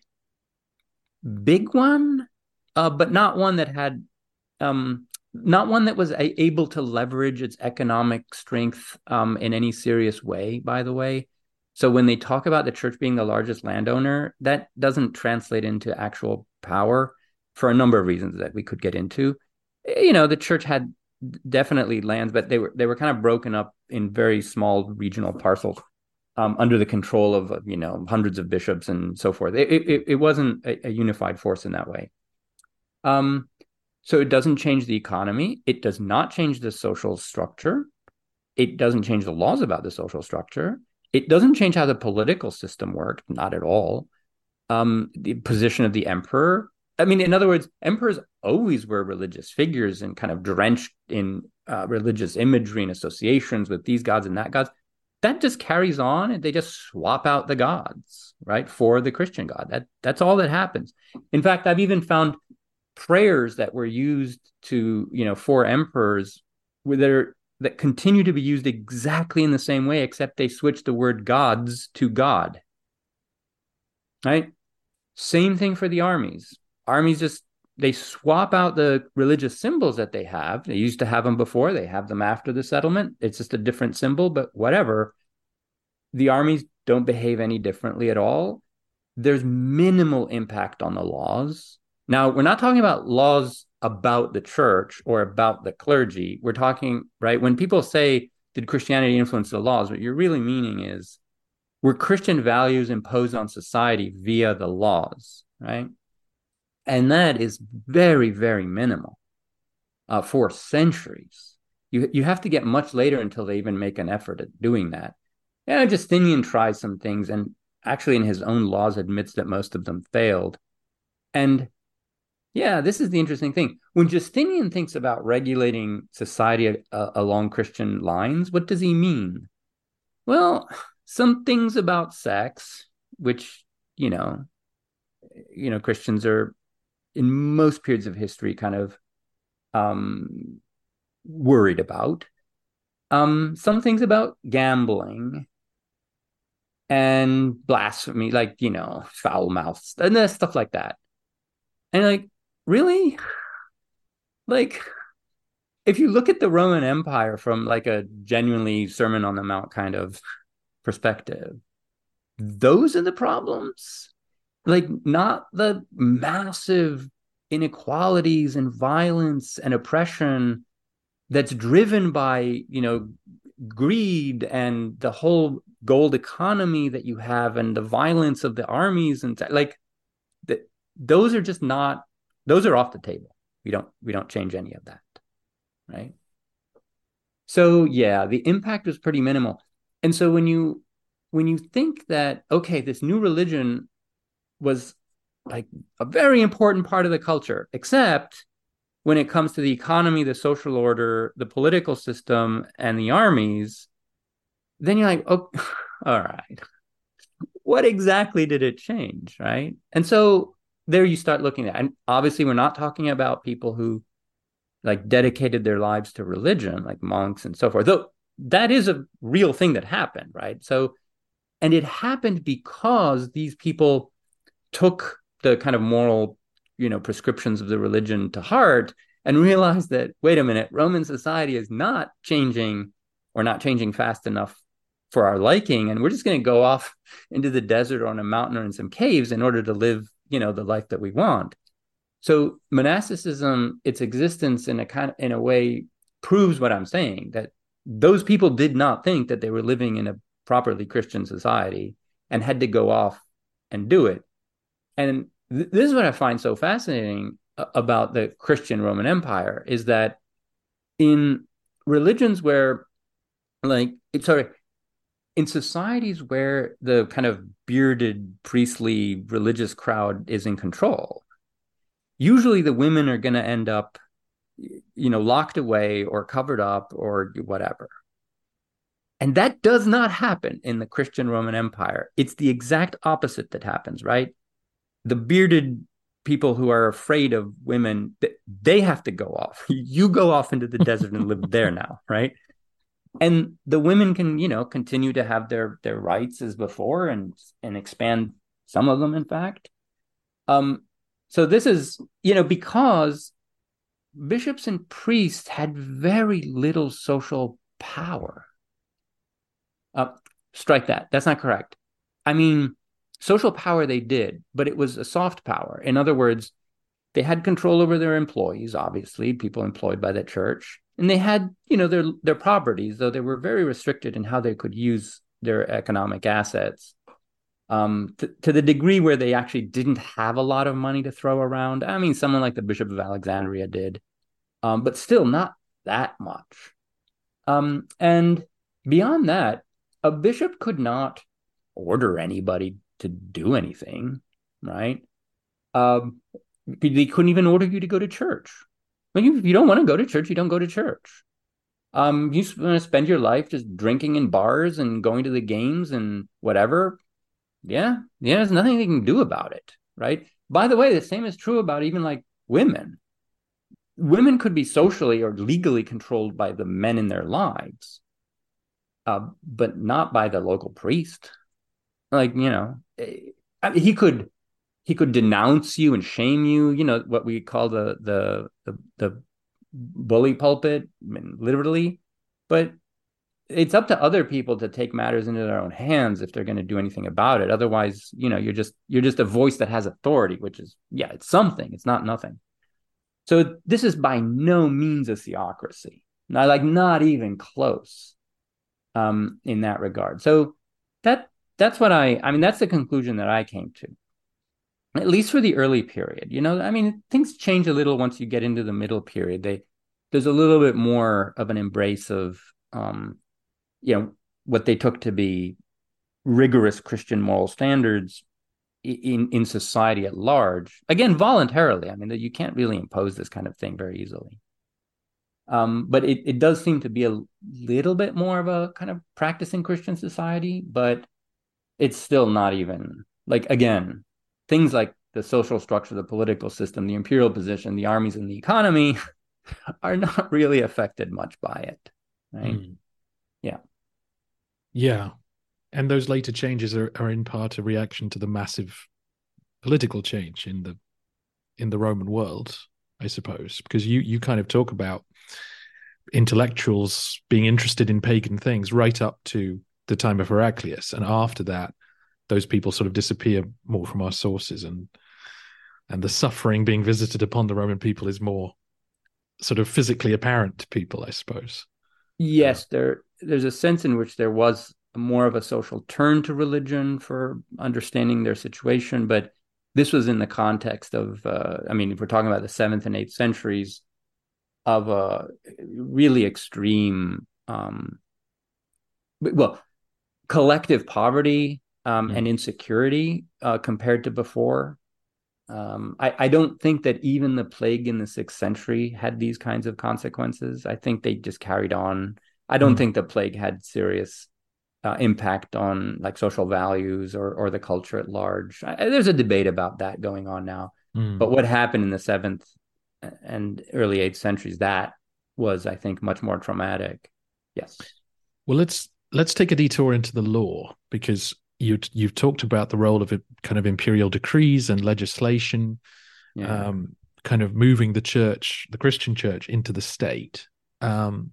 big one, uh, but not one that had, um, not one that was a- able to leverage its economic strength um, in any serious way, by the way. So when they talk about the church being the largest landowner, that doesn't translate into actual power for a number of reasons that we could get into. You know, the church had definitely lands, but they were they were kind of broken up in very small regional parcels um, under the control of, you know, hundreds of bishops and so forth. It it, it wasn't a, a unified force in that way. Um, so it doesn't change the economy. It does not change the social structure. It doesn't change the laws about the social structure. It doesn't change how the political system worked, not at all. Um, the position of the emperor. I mean, in other words, emperors always were religious figures and kind of drenched in uh, religious imagery and associations with these gods and that gods. That just carries on, and they just swap out the gods, right, for the Christian God. That that's all that happens. In fact, I've even found prayers that were used to, you know, for emperors where they're that continue to be used exactly in the same way, except they switch the word gods to God, right? Same thing for the armies. Armies just, they swap out the religious symbols that they have. They used to have them before. They have them after the settlement. It's just a different symbol, but whatever. The armies don't behave any differently at all. There's minimal impact on the laws. Now, we're not talking about laws about the church or about the clergy. We're talking, right, when people say, did Christianity influence the laws? What you're really meaning is, were Christian values imposed on society via the laws, right? And that is very, very minimal uh, for centuries. You, you have to get much later until they even make an effort at doing that. yeah, Justinian tries some things, and actually in his own laws admits that most of them failed. And yeah, this is the interesting thing. When Justinian thinks about regulating society uh, along Christian lines, what does he mean? Well, some things about sex, which, you know, you know, Christians are in most periods of history kind of um, worried about. Um, some things about gambling and blasphemy, like, you know, foul mouths and stuff like that. And like, really? Like, if you look at the Roman Empire from like a genuinely Sermon on the Mount kind of perspective, those are the problems. Like, not the massive inequalities and violence and oppression that's driven by, you know, greed and the whole gold economy that you have and the violence of the armies and like the, those are just not, those are off the table. We don't we don't change any of that, right? So yeah, the impact was pretty minimal. And so when you when you think that, okay, this new religion was like a very important part of the culture, except when it comes to the economy, the social order, the political system, and the armies, then you're like, oh, all right, what exactly did it change, right? And so there you start looking at, and obviously we're not talking about people who like dedicated their lives to religion, like monks and so forth, though that is a real thing that happened, right? So, and it happened because these people took the kind of moral, you know, prescriptions of the religion to heart and realized that, wait a minute, Roman society is not changing or not changing fast enough for our liking. And we're just going to go off into the desert or on a mountain or in some caves in order to live, you know, the life that we want. So monasticism, its existence in a kind of, in a way proves what I'm saying, that those people did not think that they were living in a properly Christian society and had to go off and do it. And th- this is what I find so fascinating about the Christian Roman Empire, is that in religions where, like, sorry, in societies where the kind of bearded, priestly, religious crowd is in control, usually the women are going to end up, you know, locked away or covered up or whatever. And that does not happen in the Christian Roman Empire. It's the exact opposite that happens, right? The bearded people who are afraid of women, they have to go off. You go off into the desert and live there now, right? And the women can, you know, continue to have their their rights as before and and expand some of them, in fact. Um, so this is, you know, because bishops and priests had very little social power. Uh, strike that. That's not correct. I mean, social power they did, but it was a soft power. In other words, they had control over their employees, obviously, people employed by the church. And they had, you know, their their properties, though they were very restricted in how they could use their economic assets. Um, to, to the degree where they actually didn't have a lot of money to throw around. I mean, someone like the Bishop of Alexandria did, um, but still not that much. Um, and beyond that, a bishop could not order anybody to do anything, right? Um, they couldn't even order you to go to church. Like, if you don't want to go to church, you don't go to church. Um, you want to spend your life just drinking in bars and going to the games and whatever. Yeah, yeah, there's nothing they can do about it, right? By the way, the same is true about even like women. Women could be socially or legally controlled by the men in their lives, uh, but not by the local priest. Like, you know, I mean, he could he could denounce you and shame you. You know, what we call the the the, the bully pulpit, I mean, literally, but it's up to other people to take matters into their own hands if they're going to do anything about it. Otherwise, you know, you're just you're just a voice that has authority, which is, yeah, it's something. It's not nothing. So this is by no means a theocracy. Not like not even close um, in that regard. So that that's what I I mean, that's the conclusion that I came to, at least for the early period. You know, I mean, things change a little once you get into the middle period. They there's a little bit more of an embrace of um, you know, what they took to be rigorous Christian moral standards in, in society at large, again, voluntarily. I mean, you can't really impose this kind of thing very easily. Um, but it, it does seem to be a little bit more of a kind of practicing Christian society, but it's still not even, like, again, things like the social structure, the political system, the imperial position, the armies, and the economy are not really affected much by it, right? Mm. Yeah. Yeah. And those later changes are, are in part a reaction to the massive political change in the in the Roman world, I suppose, because you you kind of talk about intellectuals being interested in pagan things right up to the time of Heraclius, and after that, those people sort of disappear more from our sources, and and the suffering being visited upon the Roman people is more sort of physically apparent to people, I suppose. Yes, uh, there there's a sense in which there was more of a social turn to religion for understanding their situation, but this was in the context of, uh, I mean, if we're talking about the seventh and eighth centuries, of a really extreme, um, well, collective poverty um, mm. and insecurity uh, compared to before. Um, I, I don't think that even the plague in the sixth century had these kinds of consequences. I think they just carried on. I don't mm. think the plague had serious uh, impact on like social values or or the culture at large. I, there's a debate about that going on now. Mm. But what happened in the seventh and early eighth centuries, that was, I think, much more traumatic. Yes. Well, let's let's take a detour into the law, because you you've talked about the role of it, kind of imperial decrees and legislation, yeah. um, kind of moving the church, the Christian church, into the state. Um,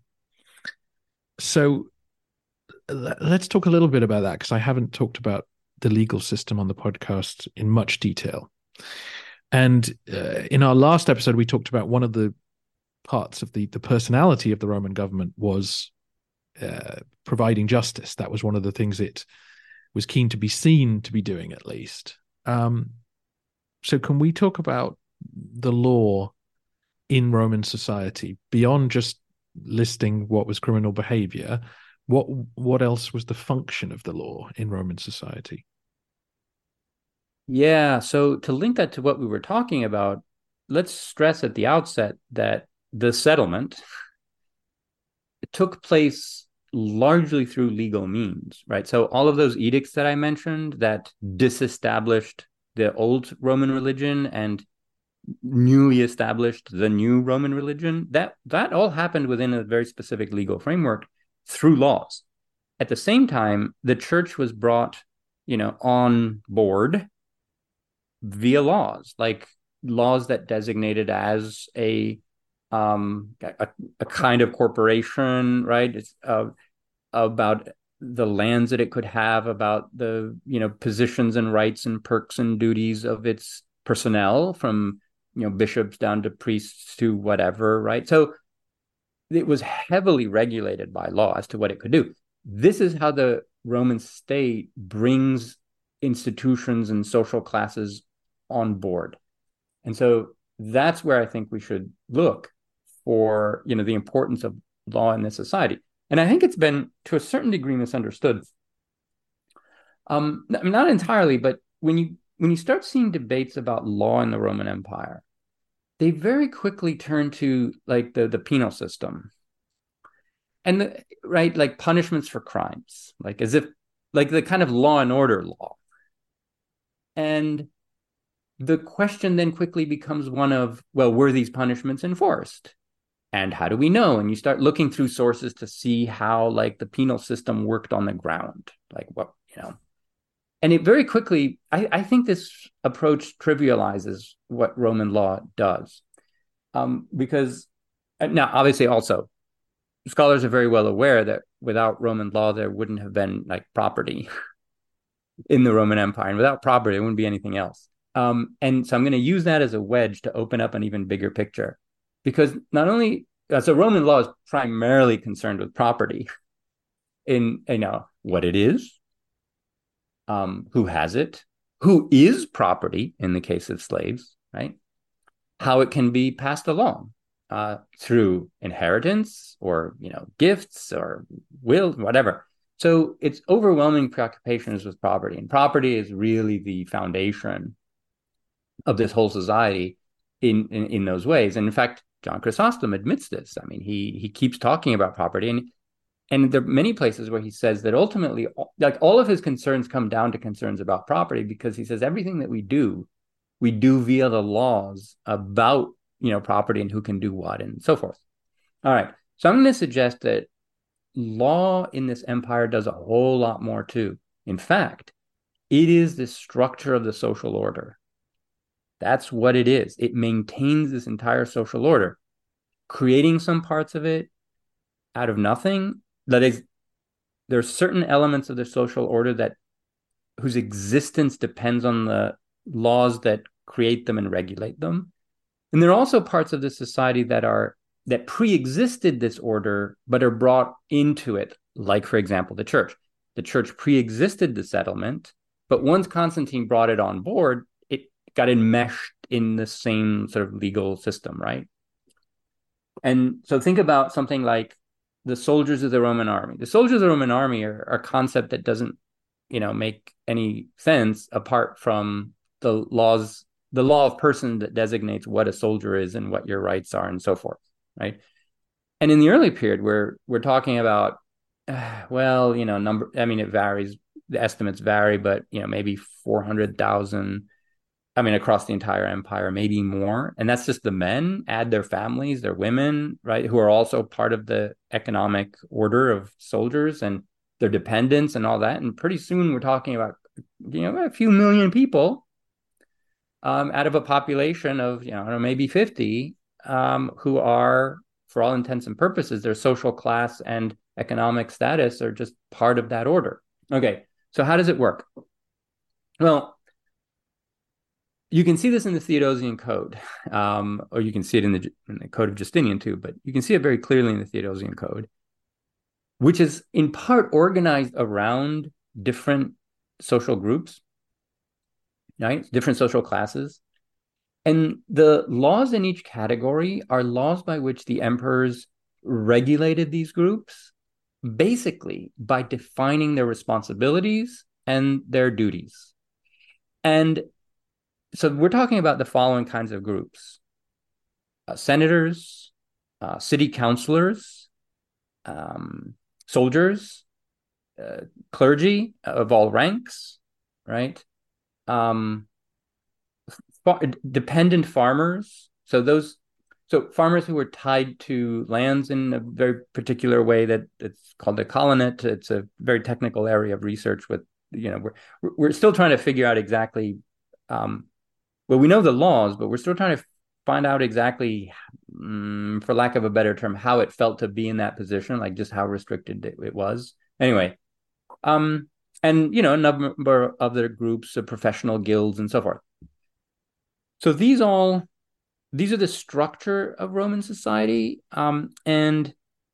so let's talk a little bit about that, because I haven't talked about the legal system on the podcast in much detail. And uh, in our last episode, we talked about one of the parts of the, the personality of the Roman government was uh, providing justice. That was one of the things it was keen to be seen to be doing, at least. Um, so can we talk about the law in Roman society beyond just listing what was criminal behavior? What what else was the function of the law in Roman society? Yeah, so to link that to what we were talking about, let's stress at the outset that the settlement took place largely through legal means, right? So all of those edicts that I mentioned that disestablished the old Roman religion and newly established the new Roman religion, that that all happened within a very specific legal framework through laws. At the same time, the church was brought, you know, on board via laws, like laws that designated as a um, a, a kind of corporation, right? It's uh, about the lands that it could have, about the, you know, positions and rights and perks and duties of its personnel, from, you know, bishops down to priests to whatever, right? So it was heavily regulated by law as to what it could do. This is how the Roman state brings institutions and social classes on board. And so that's where I think we should look for, you know, the importance of law in this society. And I think it's been, to a certain degree, misunderstood. Um, not entirely, but when you when you start seeing debates about law in the Roman Empire, they very quickly turn to like the, the penal system. And the, right, like punishments for crimes, like as if like the kind of law and order law. And the question then quickly becomes one of, well, were these punishments enforced? And how do we know? And you start looking through sources to see how like the penal system worked on the ground, like what, you know. And it very quickly, I, I think this approach trivializes what Roman law does. Um, because now, obviously, also, scholars are very well aware that without Roman law, there wouldn't have been like property in the Roman Empire. And without property, there wouldn't be anything else. Um, and so I'm going to use that as a wedge to open up an even bigger picture. Because not only, uh, so Roman law is primarily concerned with property in, you know, what it is, um, who has it, who is property in the case of slaves, right? How it can be passed along uh, through inheritance or, you know, gifts or will, whatever. So its overwhelming preoccupation is with property, and property is really the foundation of this whole society in, in, in those ways. And in fact, John Chrysostom admits this. I mean, he he keeps talking about property, and and there are many places where he says that ultimately, like all of his concerns come down to concerns about property, because he says everything that we do, we do via the laws about, you know, property and who can do what and so forth. All right. So I'm going to suggest that law in this empire does a whole lot more too. In fact, it is the structure of the social order. That's what it is. It maintains this entire social order, creating some parts of it out of nothing. That is, there are certain elements of the social order that whose existence depends on the laws that create them and regulate them. And there are also parts of the society that are that pre-existed this order, but are brought into it, like, for example, the church. The church pre-existed the settlement, but once Constantine brought it on board, it got enmeshed in the same sort of legal system, right? And so think about something like the soldiers of the Roman army. The soldiers of the Roman army are, are a concept that doesn't, you know, make any sense apart from the laws, the law of person that designates what a soldier is and what your rights are and so forth, right? And in the early period, we're we're talking about, uh, well, you know, number. I mean, it varies. The estimates vary, but you know, maybe four hundred thousand. I mean, across the entire empire, maybe more. And that's just the men, add their families, their women, right, who are also part of the economic order of soldiers and their dependents and all that. And pretty soon we're talking about, you know, a few million people um, out of a population of, you know, I don't know, maybe fifty um, who are, for all intents and purposes, their social class and economic status are just part of that order. Okay, so how does it work? Well, you can see this in the Theodosian Code, um, or you can see it in the, in the Code of Justinian too, but you can see it very clearly in the Theodosian Code, which is in part organized around different social groups, right? Different social classes. And the laws in each category are laws by which the emperors regulated these groups, basically by defining their responsibilities and their duties. And so we're talking about the following kinds of groups: uh, senators, uh, city councilors, um, soldiers, uh, clergy of all ranks, right? Um, fa- dependent farmers. So those, so farmers who were tied to lands in a very particular way that it's called a colonate. It's a very technical area of research. With, you know, we're we're still trying to figure out exactly. Um, Well, we know the laws, but we're still trying to find out exactly, um, for lack of a better term, how it felt to be in that position, like just how restricted it, it was. Anyway, um, and, you know, a number of other groups of professional guilds and so forth. So these all, these are the structure of Roman society, um, and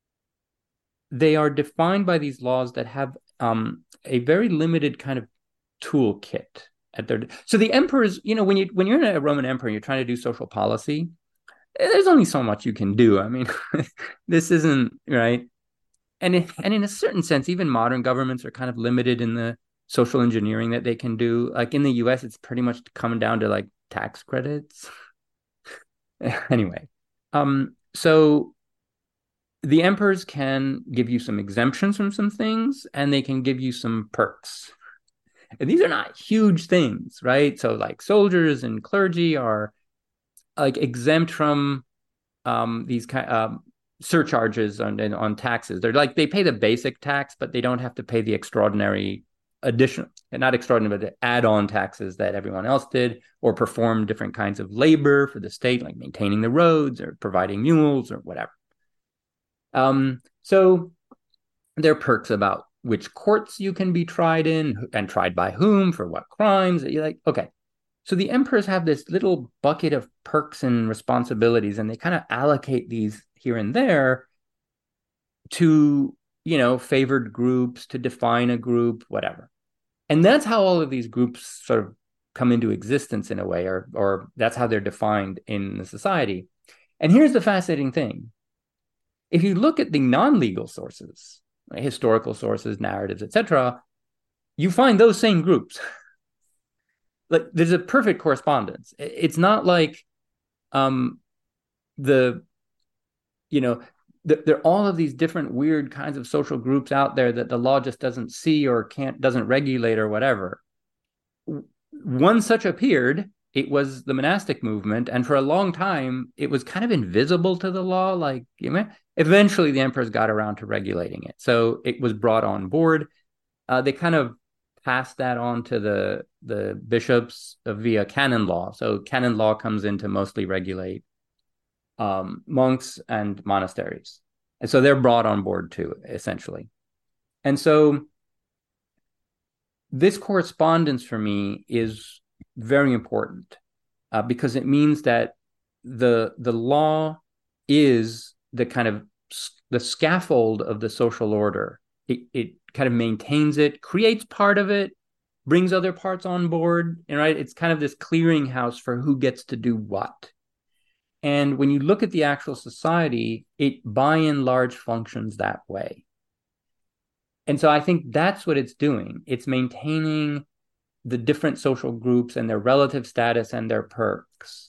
they are defined by these laws that have um, a very limited kind of toolkit. At their, so the emperors, you know, when you when you're in a Roman emperor, you're trying to do social policy, there's only so much you can do. I mean, this isn't right, and it, and in a certain sense, even modern governments are kind of limited in the social engineering that they can do. Like in the U S, it's pretty much coming down to like tax credits. Anyway, um, so the emperors can give you some exemptions from some things, and they can give you some perks. And these are not huge things, right? So like soldiers and clergy are like exempt from um, these kind of um, surcharges on on taxes. They're like, they pay the basic tax, but they don't have to pay the extraordinary additional, not extraordinary, but the add-on taxes that everyone else did, or perform different kinds of labor for the state, like maintaining the roads or providing mules or whatever. Um, so there are perks about which courts you can be tried in and tried by whom, for what crimes. You're like, okay. So the emperors have this little bucket of perks and responsibilities, and they kind of allocate these here and there to, you know, favored groups, to define a group, whatever. And that's how all of these groups sort of come into existence in a way, or, or that's how they're defined in the society. And here's the fascinating thing. If you look at the non-legal sources, historical sources, narratives, et cetera, you find those same groups. Like there's a perfect correspondence. It's not like um, the, you know, th- there are all of these different weird kinds of social groups out there that the law just doesn't see or can't, doesn't regulate or whatever. One such appeared, it was the monastic movement. And for a long time, it was kind of invisible to the law. Like, you know, eventually the emperors got around to regulating it. So it was brought on board. Uh, they kind of passed that on to the, the bishops via canon law. So canon law comes in to mostly regulate um, monks and monasteries. And so they're brought on board too, essentially. And so this correspondence for me is very important uh, because it means that the the law is the kind of the scaffold of the social order. It, it kind of maintains it, creates part of it, brings other parts on board, and right, it's kind of this clearinghouse for who gets to do what. And when you look at the actual society, it by and large functions that way. And so I think that's what it's doing. It's maintaining the different social groups and their relative status and their perks.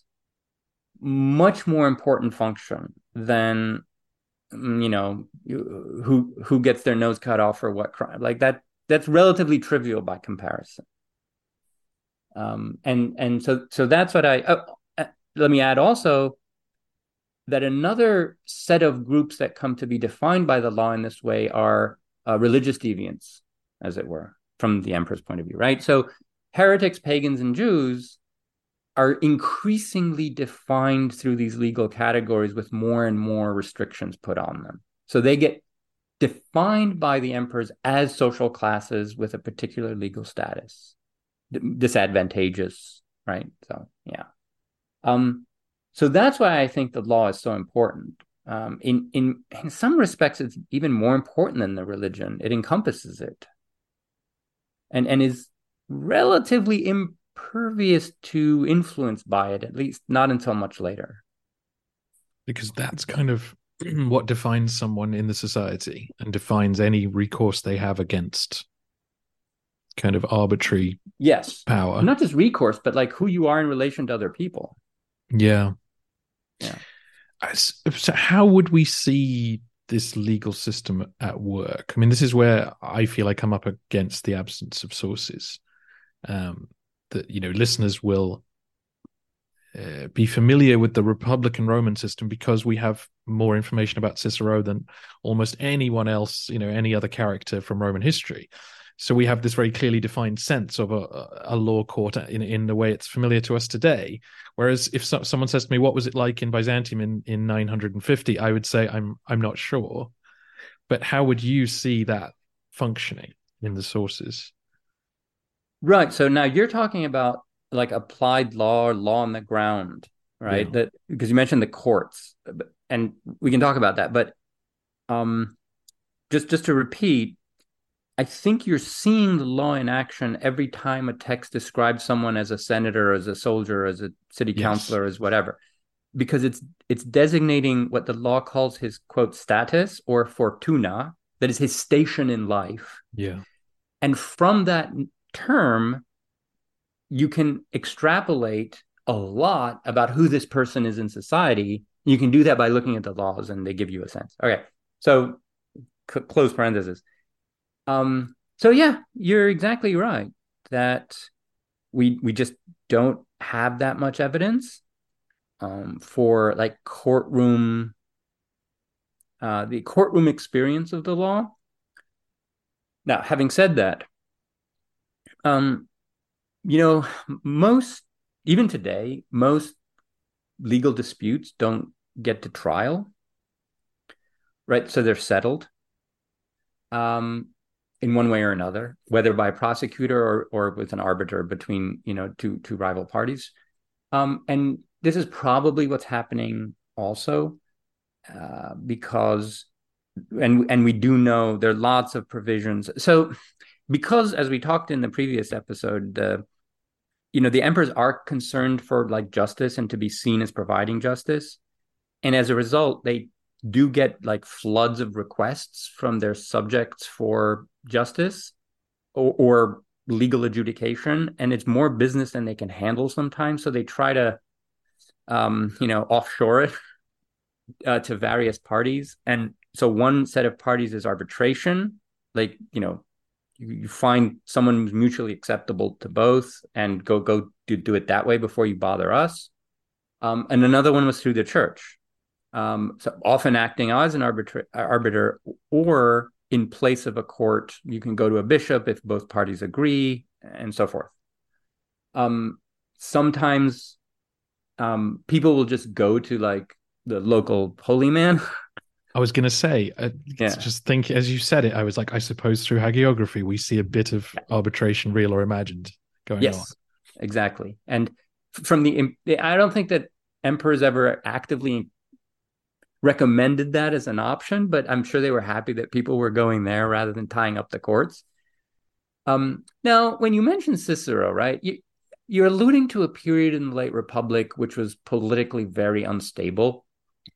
Much more important function than, you know, who who gets their nose cut off for what crime. Like that, that's relatively trivial by comparison. Um, and and so so that's what I. Oh, let me add also that another set of groups that come to be defined by the law in this way are uh, religious deviants, as it were, from the emperor's point of view, right? So heretics, pagans, and Jews are increasingly defined through these legal categories with more and more restrictions put on them. So they get defined by the emperors as social classes with a particular legal status, disadvantageous, right? So, yeah. Um, so that's why I think the law is so important. Um, in, in, in some respects, it's even more important than the religion. It encompasses it and, and is relatively impervious to influence by it, at least not until much later. Because that's kind of what defines someone in the society and defines any recourse they have against kind of arbitrary yes power. Not just recourse, but like who you are in relation to other people. Yeah. Yeah. So how would we see this legal system at work? I mean, this is where I feel I come up against the absence of sources. Um, that, you know, listeners will uh, be familiar with the Republican Roman system because we have more information about Cicero than almost anyone else, you know, any other character from Roman history. So we have this very clearly defined sense of a, a law court in, in the way it's familiar to us today. Whereas if so, someone says to me, what was it like in Byzantium in, in nine hundred fifty? I would say, I'm I'm not sure. But how would you see that functioning in the sources? Right. So now you're talking about like applied law or law on the ground, right? Yeah. That because you mentioned the courts, and we can talk about that. But um, just just to repeat, I think you're seeing the law in action every time a text describes someone as a senator, as a soldier, as a city councilor, yes. as whatever, because it's it's designating what the law calls his, quote, status or fortuna, that is his station in life. Yeah. And from that term, you can extrapolate a lot about who this person is in society. You can do that by looking at the laws, and they give you a sense. Okay, so c- close parenthesis. Um, so yeah, you're exactly right that we we just don't have that much evidence um, for like courtroom, uh, the courtroom experience of the law. Now, having said that, um, you know, most, even today, most legal disputes don't get to trial, right? So they're settled. Um, in one way or another, whether by a prosecutor or, or with an arbiter between, you know, two two rival parties. Um, and this is probably what's happening also uh, because, and, and we do know there are lots of provisions. So because, as we talked in the previous episode, uh, you know, the emperors are concerned for like justice and to be seen as providing justice. And as a result, they do get like floods of requests from their subjects for justice or, or legal adjudication, and it's more business than they can handle sometimes. So they try to, um, you know, offshore it uh, to various parties. And so one set of parties is arbitration, like, you know, you, you find someone who's mutually acceptable to both and go go do, do it that way before you bother us. Um, and another one was through the church. Um, so often acting as an arbitra- arbiter, or in place of a court, you can go to a bishop if both parties agree, and so forth. Um, sometimes um, people will just go to like the local holy man. I was going to say, uh, Yeah. just think, as you said it, I was like, I suppose through hagiography, we see a bit of arbitration, real or imagined, going Yes, on. exactly. And from the, I don't think that emperors ever actively recommended that as an option, but I'm sure they were happy that people were going there rather than tying up the courts. Um, now, when you mention Cicero, right, you, you're alluding to a period in the late Republic which was politically very unstable.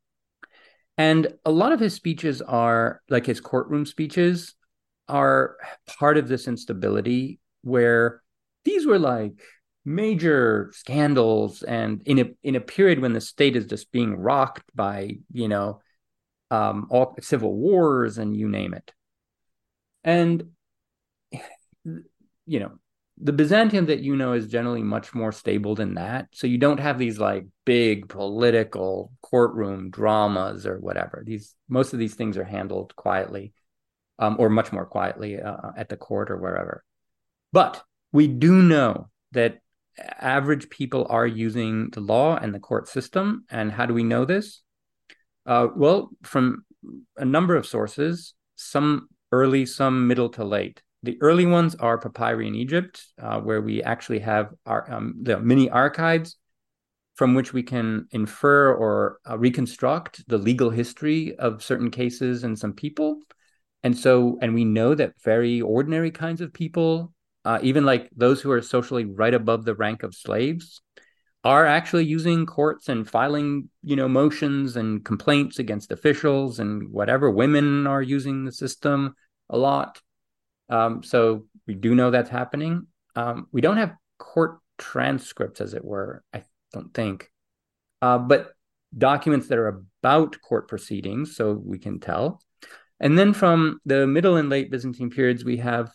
And a lot of his speeches are, like his courtroom speeches, are part of this instability where these were like major scandals, and in a in a period when the state is just being rocked by, you know, um, all civil wars and you name it. And, you know, the Byzantium that you know is generally much more stable than that. So you don't have these like big political courtroom dramas or whatever. These most of these things are handled quietly, um, or much more quietly uh, at the court or wherever. But we do know that average people are using the law and the court system. And how do we know this? Uh, well, from a number of sources, some early, some middle to late. The early ones are papyri in Egypt, uh, where we actually have our um, the mini archives from which we can infer or uh, reconstruct the legal history of certain cases and some people. And so, and we know that very ordinary kinds of people, uh, even like those who are socially right above the rank of slaves, are actually using courts and filing, you know, motions and complaints against officials and whatever. Women are using the system a lot. Um, so we do know that's happening. Um, we don't have court transcripts, as it were, I don't think, uh, but documents that are about court proceedings, so we can tell. And then from the middle and late Byzantine periods, we have,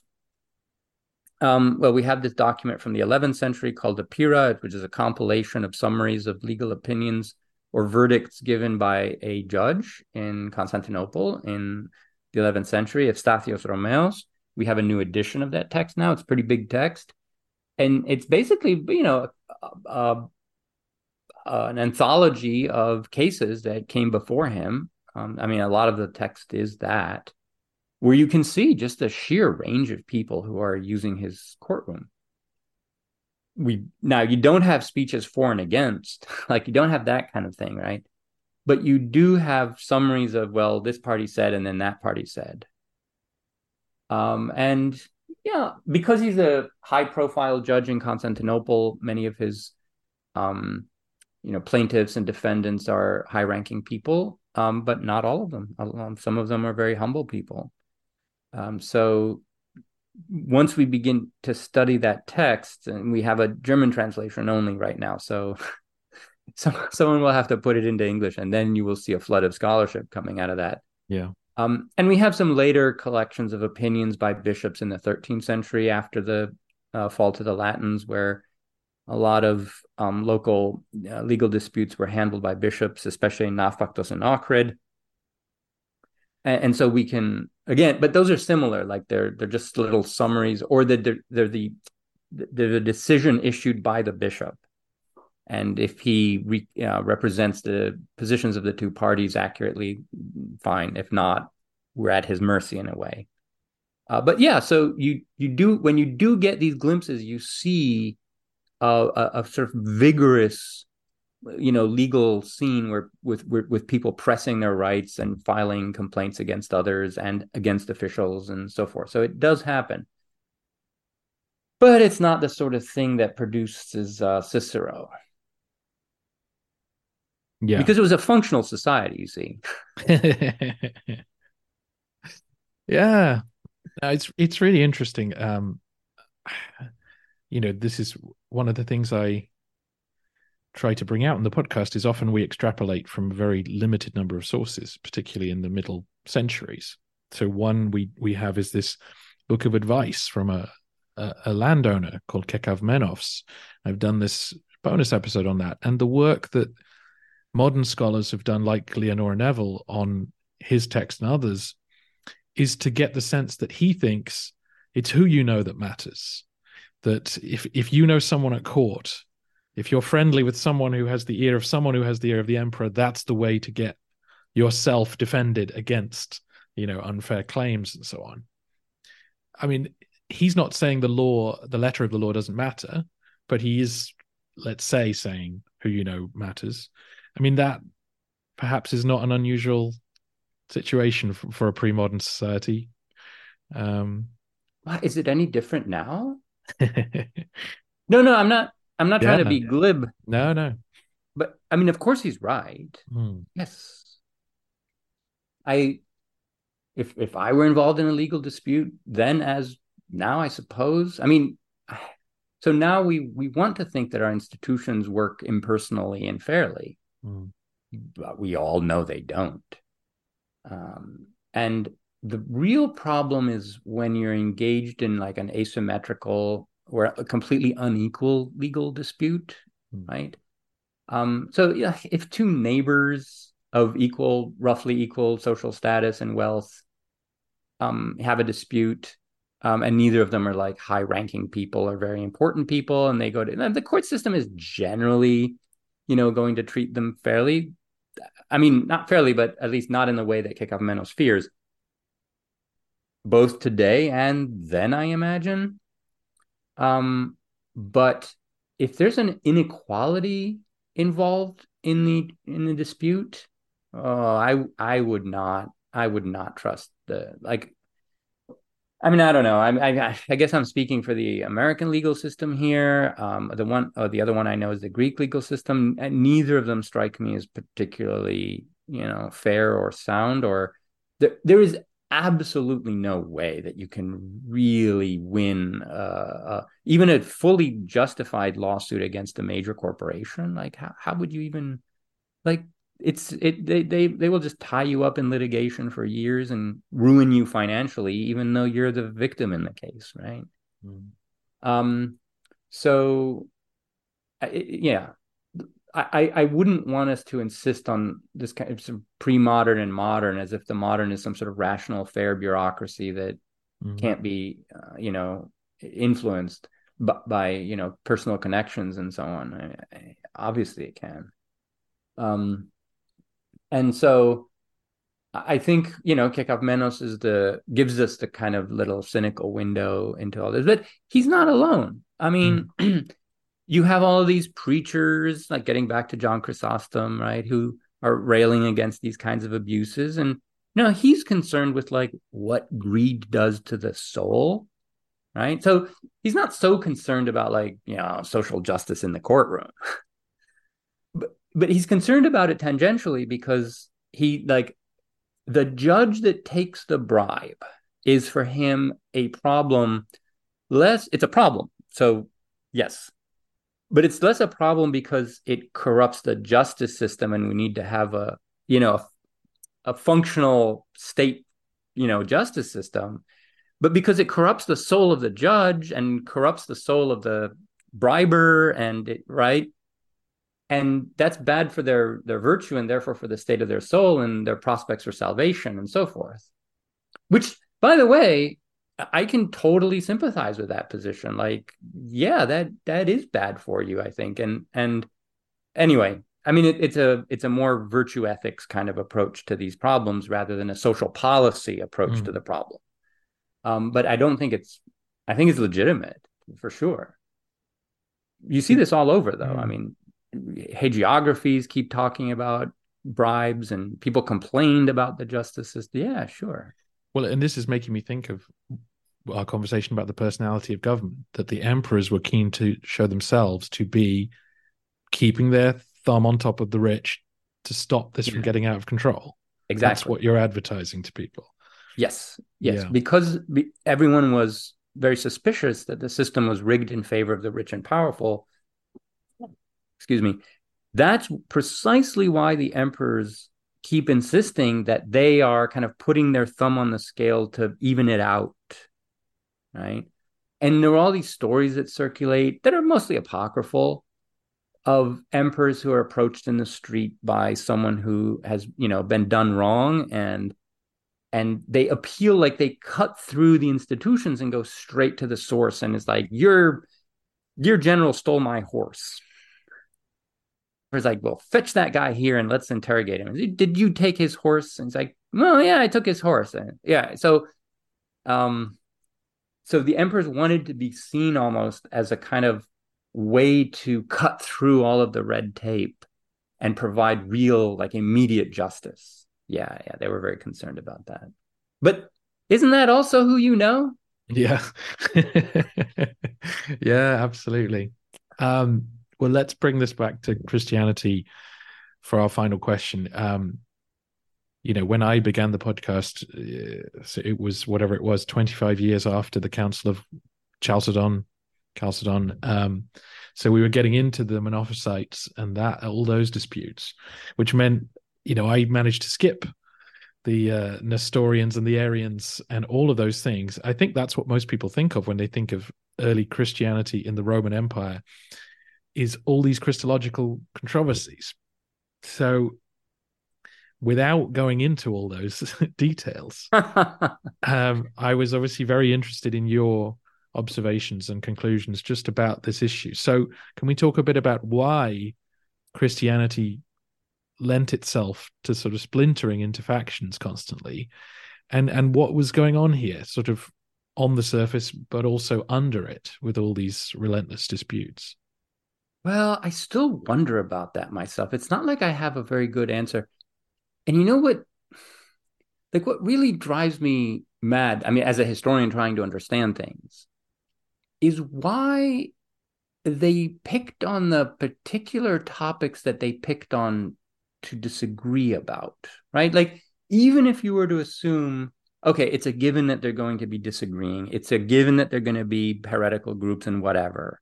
um, well, we have this document from the eleventh century called the Pira, which is a compilation of summaries of legal opinions or verdicts given by a judge in Constantinople in the eleventh century, Eustathios Romeos. We have a new edition of that text now. It's a pretty big text. And it's basically, you know, uh, uh, an anthology of cases that came before him. Um, I mean, a lot of the text is that, where you can see just the sheer range of people who are using his courtroom. We now, you don't have speeches for and against, like you don't have that kind of thing, right? But you do have summaries of, well, this party said, and then that party said. Um, and yeah, because he's a high-profile judge in Constantinople, many of his, um, you know, plaintiffs and defendants are high-ranking people, um, but not all of them. Um, some of them are very humble people. Um, so once we begin to study that text, and we have a German translation only right now, so some, someone will have to put it into English, and then you will see a flood of scholarship coming out of that. Yeah. Um, and we have some later collections of opinions by bishops in the thirteenth century after the uh, fall to the Latins, where a lot of um, local uh, legal disputes were handled by bishops, especially in Nafaktos and Ohrid. And, and so we can, again, but those are similar, like they're they're just little summaries, or that they're, they're the they're the decision issued by the bishop. And if he re, uh, represents the positions of the two parties accurately, fine. If not, we're at his mercy in a way. Uh, but yeah, so you you do when you do get these glimpses, you see a, a, a sort of vigorous, you know, legal scene where with with people pressing their rights and filing complaints against others and against officials and so forth. So it does happen, but it's not the sort of thing that produces uh, Cicero. Yeah. Because it was a functional society, you see. Yeah. No, it's it's really interesting. Um, you know, this is one of the things I try to bring out in the podcast is often we extrapolate from a very limited number of sources, particularly in the middle centuries. So one we we have is this book of advice from a a, a landowner called Kekav Menovs. I've done this bonus episode on that, and the work that modern scholars have done, like Leonora Neville, on his text and others, is to get the sense that he thinks it's who you know that matters. That if if you know someone at court, if you're friendly with someone who has the ear of someone who has the ear of the emperor, that's the way to get yourself defended against, you know, unfair claims and so on. I mean, he's not saying the law, the letter of the law doesn't matter, but he is, let's say, saying who you know matters. I mean, that perhaps is not an unusual situation for, for a pre-modern society. Um, is it any different now? no, no, I'm not. I'm not yeah, trying to be glib. No, no. But I mean, of course, he's right. Hmm. Yes. I, if if I were involved in a legal dispute, then as now, I suppose. I mean, so now we we want to think that our institutions work impersonally and fairly. Hmm. But we all know they don't. Um, and the real problem is when you're engaged in like an asymmetrical or a completely unequal legal dispute, mm. right? Um, so yeah, if two neighbors of equal, roughly equal social status and wealth um, have a dispute, um, and neither of them are like high-ranking people or very important people, and they go to the court system is generally, you know, going to treat them fairly. I mean, not fairly, but at least not in the way that Kekav Menovs fears, both today and then, I imagine. Um, but if there's an inequality involved in the in the dispute, oh, I I would not I would not trust the like. I mean, I don't know. I I, I guess I'm speaking for the American legal system here. Um, the one, oh, the other one I know is the Greek legal system. And neither of them strike me as particularly, you know, fair or sound. Or there, there is absolutely no way that you can really win uh, uh, even a fully justified lawsuit against a major corporation. Like, how how would you even like? It's it they, they they will just tie you up in litigation for years and ruin you financially, even though you're the victim in the case, right? Mm. Um, so yeah, I I wouldn't want us to insist on this kind of some pre-modern and modern as if the modern is some sort of rational, fair bureaucracy that mm. can't be uh, you know influenced by, by you know personal connections and so on. I, I, obviously, it can. Um. And so I think, you know, Kekav Menovs is the gives us the kind of little cynical window into all this, but he's not alone. I mean, mm. you have all of these preachers, like getting back to John Chrysostom, right, who are railing against these kinds of abuses. And, you know, he's concerned with like what greed does to the soul, right? So he's not so concerned about like, you know, social justice in the courtroom. But but he's concerned about it tangentially because he like the judge that takes the bribe is for him a problem less. It's a problem. So yes, but it's less a problem because it corrupts the justice system and we need to have a, you know, a, a functional state, you know, justice system, but because it corrupts the soul of the judge and corrupts the soul of the briber and it, right. And that's bad for their, their virtue and therefore for the state of their soul and their prospects for salvation and so forth. Which, by the way, I can totally sympathize with that position. Like, yeah, that that is bad for you, I think. And and anyway, I mean, it, it's a it's a more virtue ethics kind of approach to these problems rather than a social policy approach mm. to the problem. Um, but I don't think it's, I think it's legitimate for sure. You see this all over, though. Mm. I mean, hagiographies keep talking about bribes and people complained about the justice system. Yeah, sure. Well, and this is making me think of our conversation about the personality of government, that the emperors were keen to show themselves to be keeping their thumb on top of the rich, to stop this yeah. from getting out of control. Exactly. That's what you're advertising to people. Yes, yes, Yeah. because be, everyone was very suspicious that the system was rigged in favor of the rich and powerful. Excuse me. That's precisely why the emperors keep insisting that they are kind of putting their thumb on the scale to even it out, right? And there are all these stories that circulate that are mostly apocryphal of emperors who are approached in the street by someone who has, you know, been done wrong, and and they appeal like they cut through the institutions and go straight to the source. And it's like, your your general stole my horse. It's like, well, fetch that guy here and let's interrogate him. Did you take his horse? And it's like, well, yeah, I took his horse. And yeah, so um, so the emperors wanted to be seen almost as a kind of way to cut through all of the red tape and provide real, like, immediate justice. Yeah, yeah, they were very concerned about that. But isn't that also who you know? Yeah. Yeah, absolutely. Um, well, let's bring this back to Christianity for our final question. Um, you know, when I began the podcast, uh, so it was whatever it was, twenty-five years after the Council of Chalcedon, Chalcedon. Um, so we were getting into the Monophysites and that all those disputes, which meant, you know, I managed to skip the uh, Nestorians and the Arians and all of those things. I think that's what most people think of when they think of early Christianity in the Roman Empire, is all these Christological controversies. So without going into all those details, um, I was obviously very interested in your observations and conclusions just about this issue. So can we talk a bit about why Christianity lent itself to sort of splintering into factions constantly, and and what was going on here, sort of on the surface, but also under it, with all these relentless disputes? Well, I still wonder about that myself. It's not like I have a very good answer. And you know what? Like, what really drives me mad, I mean, as a historian trying to understand things, is why they picked on the particular topics that they picked on to disagree about, right? Like, even if you were to assume, okay, it's a given that they're going to be disagreeing, it's a given that they're going to be heretical groups and whatever,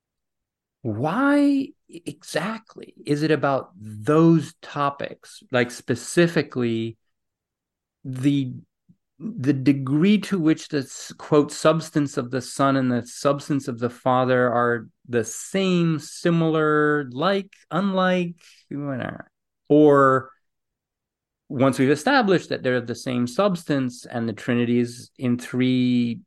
why exactly is it about those topics, like specifically the the degree to which the, quote, substance of the Son and the substance of the Father are the same, similar, like, unlike, whatever? Or once we've established that they're the same substance and the Trinity is in three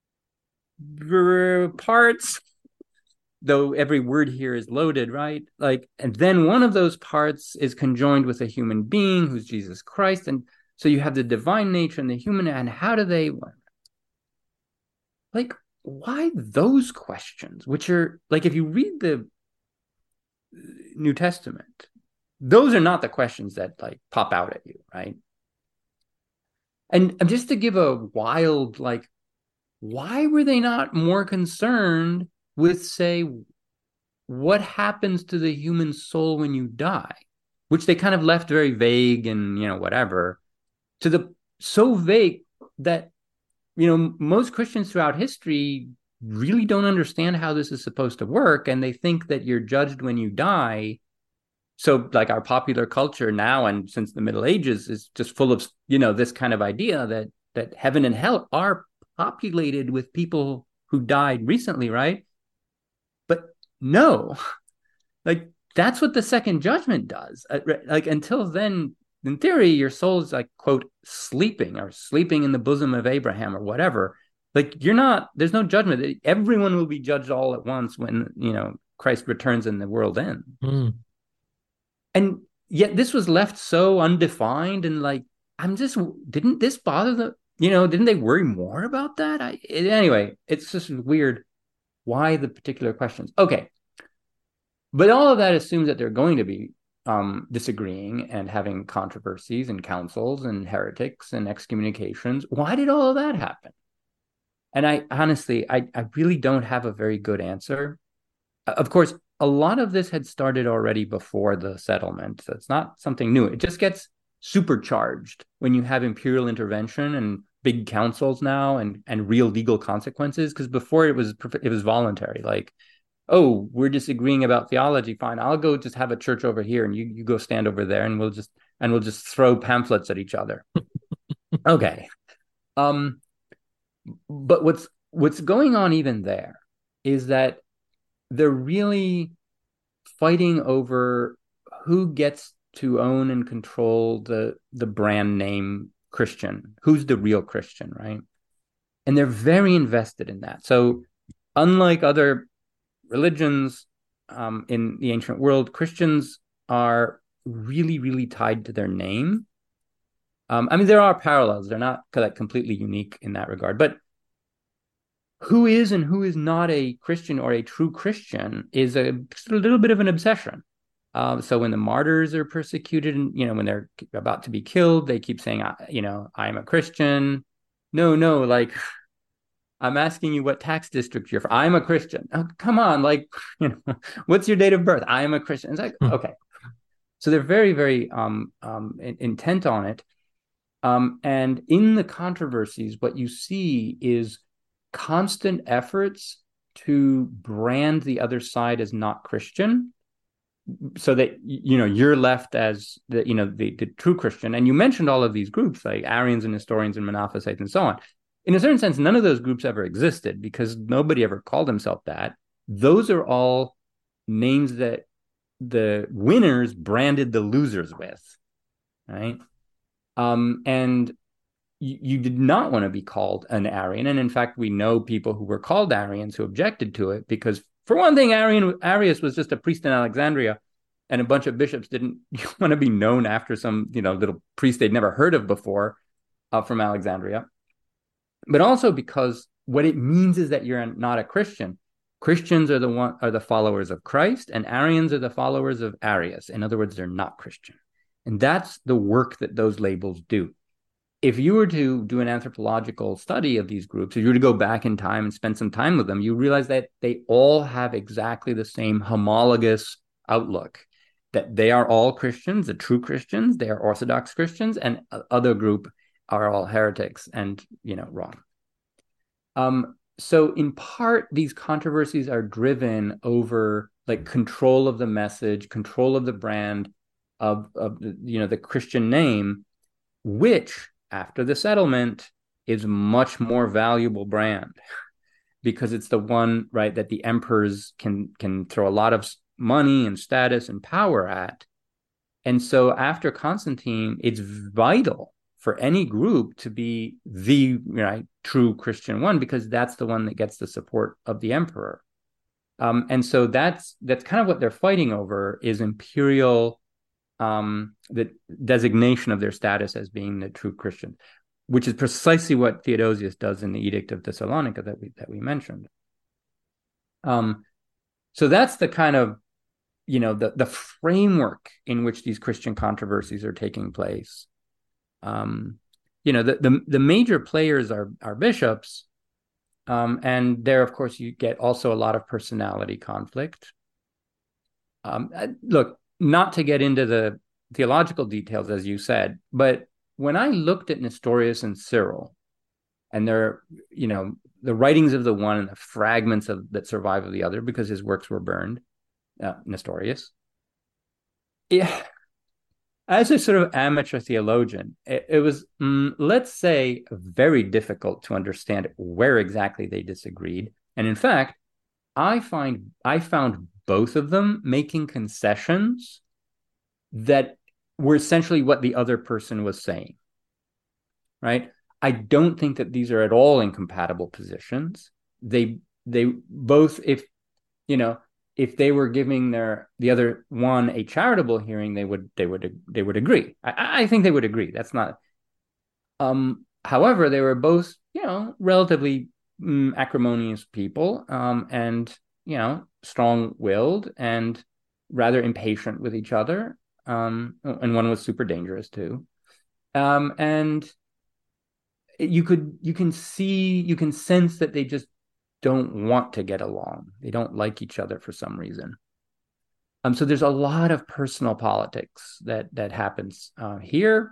parts, though every word here is loaded, right? Like, and then one of those parts is conjoined with a human being who's Jesus Christ. And so you have the divine nature and the human, and how do they, like, why those questions, which are, like, if you read the New Testament, those are not the questions that, like, pop out at you, right? And just to give a wild, like, why were they not more concerned with, say, what happens to the human soul when you die, which they kind of left very vague and, you know, whatever, to the so vague that, you know, most Christians throughout history really don't understand how this is supposed to work, and they think that you're judged when you die. So, like, our popular culture now and since the Middle Ages is just full of, you know, this kind of idea that that heaven and hell are populated with people who died recently, right? But no, like, that's what the second judgment does. Like, until then, in theory, your soul is, like, quote, sleeping or sleeping in the bosom of Abraham or whatever. Like, you're not, there's no judgment. Everyone will be judged all at once when, you know, Christ returns and the world ends. Mm. And yet this was left so undefined, and, like, I'm just, didn't this bother them? You know, didn't they worry more about that? I, it, anyway, it's just weird. Why the particular questions? Okay. But all of that assumes that they're going to be um, disagreeing and having controversies and councils and heretics and excommunications. Why did all of that happen? And I honestly, I, I really don't have a very good answer. Of course, a lot of this had started already before the settlement. So it's not something new. It just gets supercharged when you have imperial intervention and big councils now and and real legal consequences. Because before it was it was voluntary. Like, oh, we're disagreeing about theology. Fine, I'll go just have a church over here, and you you go stand over there, and we'll just and we'll just throw pamphlets at each other. Okay. Um, but what's what's going on even there is that they're really fighting over who gets to own and control the the brand name Christian, who's the real Christian, right? And they're very invested in that. So unlike other religions um, in the ancient world, Christians are really, really tied to their name. Um, I mean, there are parallels. They're not like completely unique in that regard. But who is and who is not a Christian or a true Christian is a, a little bit of an obsession. Um, so when the martyrs are persecuted and, you know, when they're about to be killed, they keep saying, you know, I'm a Christian. No, no, like, I'm asking you what tax district you're from. I'm a Christian. Oh, come on, like, you know, what's your date of birth? I am a Christian. It's like, okay. So they're very, very um, um, intent on it. Um, and in the controversies, what you see is constant efforts to brand the other side as not Christian, so that, you know, you're left as the, you know, the, the true Christian. And you mentioned all of these groups like Arians and Nestorians and Monophysites and so on. In a certain sense, none of those groups ever existed because nobody ever called himself that. Those are all names that the winners branded the losers with, right? Um, and you, you did not want to be called an Arian. And in fact, we know people who were called Arians who objected to it because, for one thing, Arian, Arius was just a priest in Alexandria, and a bunch of bishops didn't want to be known after some, you know, little priest they'd never heard of before uh, from Alexandria. But also because what it means is that you're not a Christian. Christians are the one are the followers of Christ, and Arians are the followers of Arius. In other words, they're not Christian. And that's the work that those labels do. If you were to do an anthropological study of these groups, if you were to go back in time and spend some time with them, you realize that they all have exactly the same homologous outlook, that they are all Christians, the true Christians, they are Orthodox Christians, and other group are all heretics and, you know, wrong. Um, so in part, these controversies are driven over like control of the message, control of the brand of, of the, you know, the Christian name, which after the settlement is much more valuable brand because it's the one, right, that the emperors can can throw a lot of money and status and power at. And so after Constantine, it's vital for any group to be the, right, true Christian one, because that's the one that gets the support of the emperor. Um, and so that's that's kind of what they're fighting over, is imperial, um, the designation of their status as being the true Christian, which is precisely what Theodosius does in the Edict of Thessalonica that we that we mentioned. Um, so that's the kind of, you know, the the framework in which these Christian controversies are taking place. Um, you know, the, the the major players are are bishops, um, and there, of course, you get also a lot of personality conflict. Um, look, not to get into the theological details, as you said, but when I looked at Nestorius and Cyril, and their, you know, the writings of the one and the fragments of that survive of the other, because his works were burned, uh, Nestorius, yeah. As a sort of amateur theologian, it, it was, mm, let's say, very difficult to understand where exactly they disagreed. And in fact, I find I found both of them making concessions that were essentially what the other person was saying, right? I don't think that these are at all incompatible positions. They they both, if, you know, if they were giving their the other one a charitable hearing, they would they would they would agree. I, I think they would agree. That's not. Um, however, they were both, you know, relatively um, acrimonious people, um, and, you know, strong-willed and rather impatient with each other. Um, and one was super dangerous too. Um, and you could you can see you can sense that they just don't want to get along. They don't like each other for some reason. Um, so there's a lot of personal politics that that happens uh, here.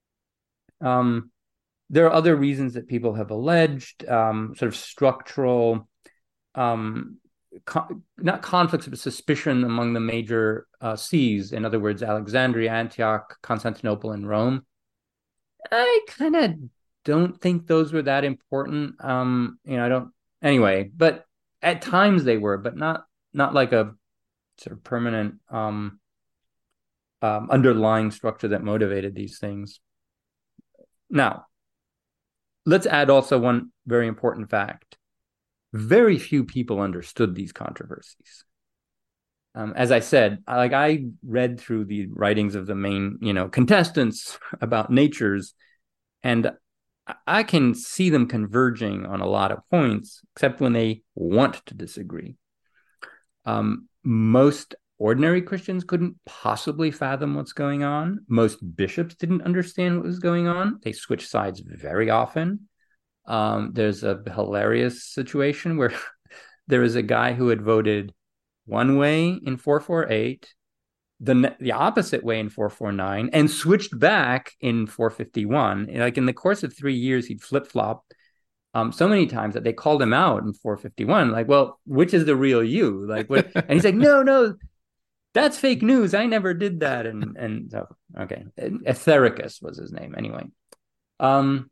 Um, there are other reasons that people have alleged, um, sort of structural, um, co- not conflicts, but suspicion among the major uh, sees. In other words, Alexandria, Antioch, Constantinople, and Rome. I kind of don't think those were that important. Um, you know, I don't. Anyway, but at times they were, but not not like a sort of permanent um, um, underlying structure that motivated these things. Now, let's add also one very important fact. Very few people understood these controversies. Um, as I said, like I read through the writings of the main, you know, contestants about natures, and I can see them converging on a lot of points, except when they want to disagree. Um, most ordinary Christians couldn't possibly fathom what's going on. Most bishops didn't understand what was going on. They switched sides very often. Um, there's a hilarious situation where there was a guy who had voted one way in four forty-eight, the the opposite way in four forty-nine, and switched back in four fifty-one. Like in the course of three years, he'd flip-flopped um, so many times that they called him out in four fifty-one. Like, well, which is the real you? Like, what? And he's like, no, no, that's fake news. I never did that. And and so, okay, Ethericus was his name anyway. Um,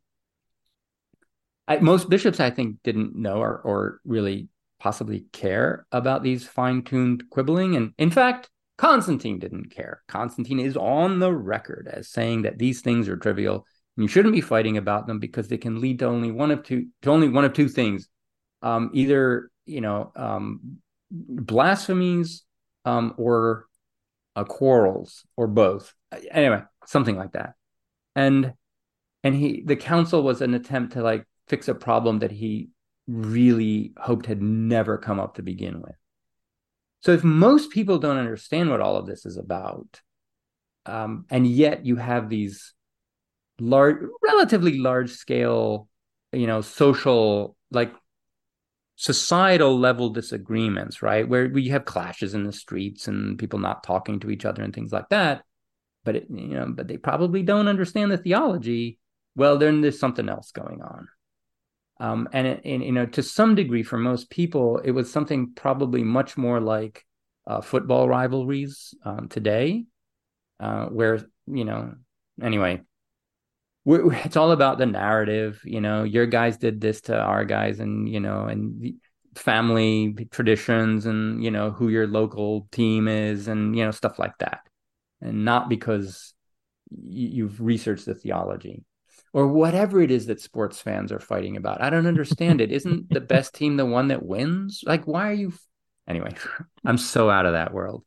I, most bishops, I think, didn't know or or really possibly care about these fine-tuned quibbling. And in fact, Constantine didn't care. Constantine is on the record as saying that these things are trivial and you shouldn't be fighting about them because they can lead to only one of two to only one of two things. Um, either, you know, um, blasphemies um, or uh, quarrels or both. Anyway, something like that. And and he the council was an attempt to like fix a problem that he really hoped had never come up to begin with. So if most people don't understand what all of this is about, um, and yet you have these large, relatively large scale, you know, social, like societal level disagreements, right? Where we have clashes in the streets and people not talking to each other and things like that. But, it, you know, but they probably don't understand the theology. Well, then there's something else going on. Um, and, it, and, you know, to some degree, for most people, it was something probably much more like uh, football rivalries um, today, uh, where, you know, anyway, we're, it's all about the narrative. You know, your guys did this to our guys, and, you know, and family traditions and, you know, who your local team is and, you know, stuff like that. And not because y- you've researched the theology. Or whatever it is that sports fans are fighting about. I don't understand it. Isn't the best team the one that wins? Like, why are you... F- anyway, I'm so out of that world.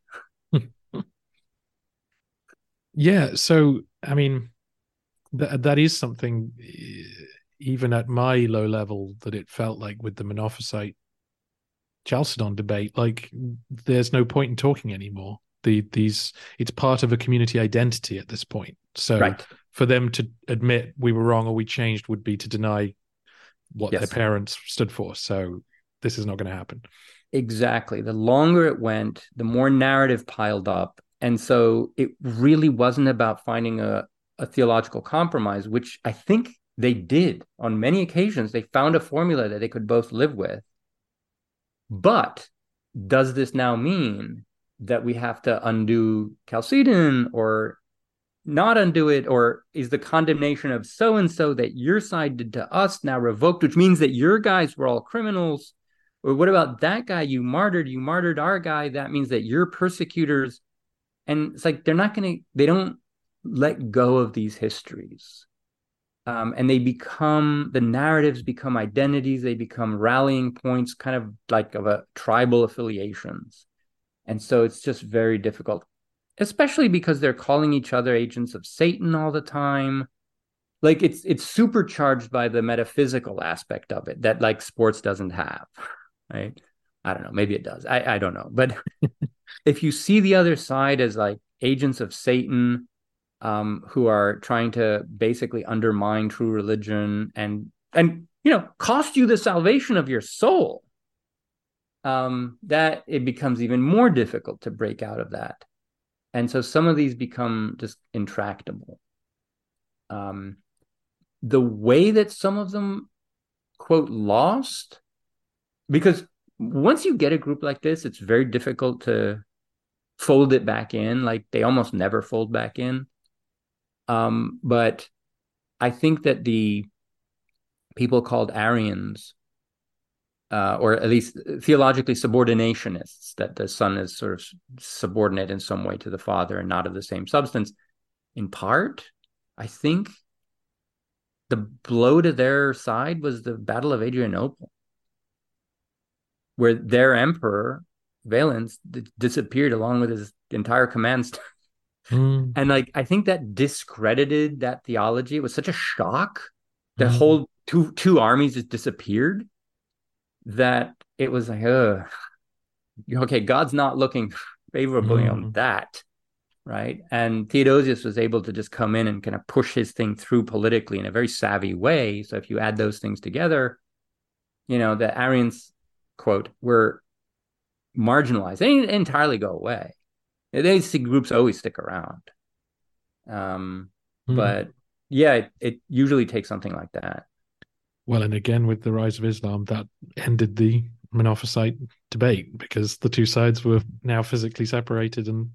Yeah, so, I mean, th- that is something, even at my low level, that it felt like with the Monophysite Chalcedon debate, like, there's no point in talking anymore. The these It's part of a community identity at this point. So right. For them to admit we were wrong or we changed would be to deny what yes. their parents stood for. So this is not going to happen. Exactly. The longer it went, the more narrative piled up. And so it really wasn't about finding a, a theological compromise, which I think they did on many occasions. They found a formula that they could both live with. But does this now mean that we have to undo Chalcedon or not undo it? Or is the condemnation of so-and-so that your side did to us now revoked, which means that your guys were all criminals? Or what about that guy you martyred? You martyred our guy. That means that you're persecutors. And it's like, they're not going to, they don't let go of these histories. Um, and they become, the narratives become identities. They become rallying points, kind of like of a tribal affiliations. And so it's just very difficult, especially because they're calling each other agents of Satan all the time. Like it's it's supercharged by the metaphysical aspect of it that like sports doesn't have, right? I don't know. Maybe it does. I, I don't know. But if you see the other side as like agents of Satan um, who are trying to basically undermine true religion and, and, you know, cost you the salvation of your soul. um, that it becomes even more difficult to break out of that. And so some of these become just intractable. Um, the way that some of them, quote, lost, because once you get a group like this, it's very difficult to fold it back in. Like they almost never fold back in. Um, but I think that the people called Arians, uh, or at least theologically subordinationists, that the Son is sort of subordinate in some way to the Father and not of the same substance, in part, I think the blow to their side was the Battle of Adrianople, where their emperor, Valens, d- disappeared along with his entire command staff. Mm. And like, I think that discredited that theology. It was such a shock. The mm. whole two two armies just disappeared, that it was like, uh, okay, God's not looking favorably mm. on that, right? And Theodosius was able to just come in and kind of push his thing through politically in a very savvy way. So if you add those things together, you know, the Arians, quote, were marginalized. They didn't entirely go away. These groups always stick around. Um, mm. But yeah, it, it usually takes something like that. Well, and again, with the rise of Islam, that ended the Monophysite debate, because the two sides were now physically separated. And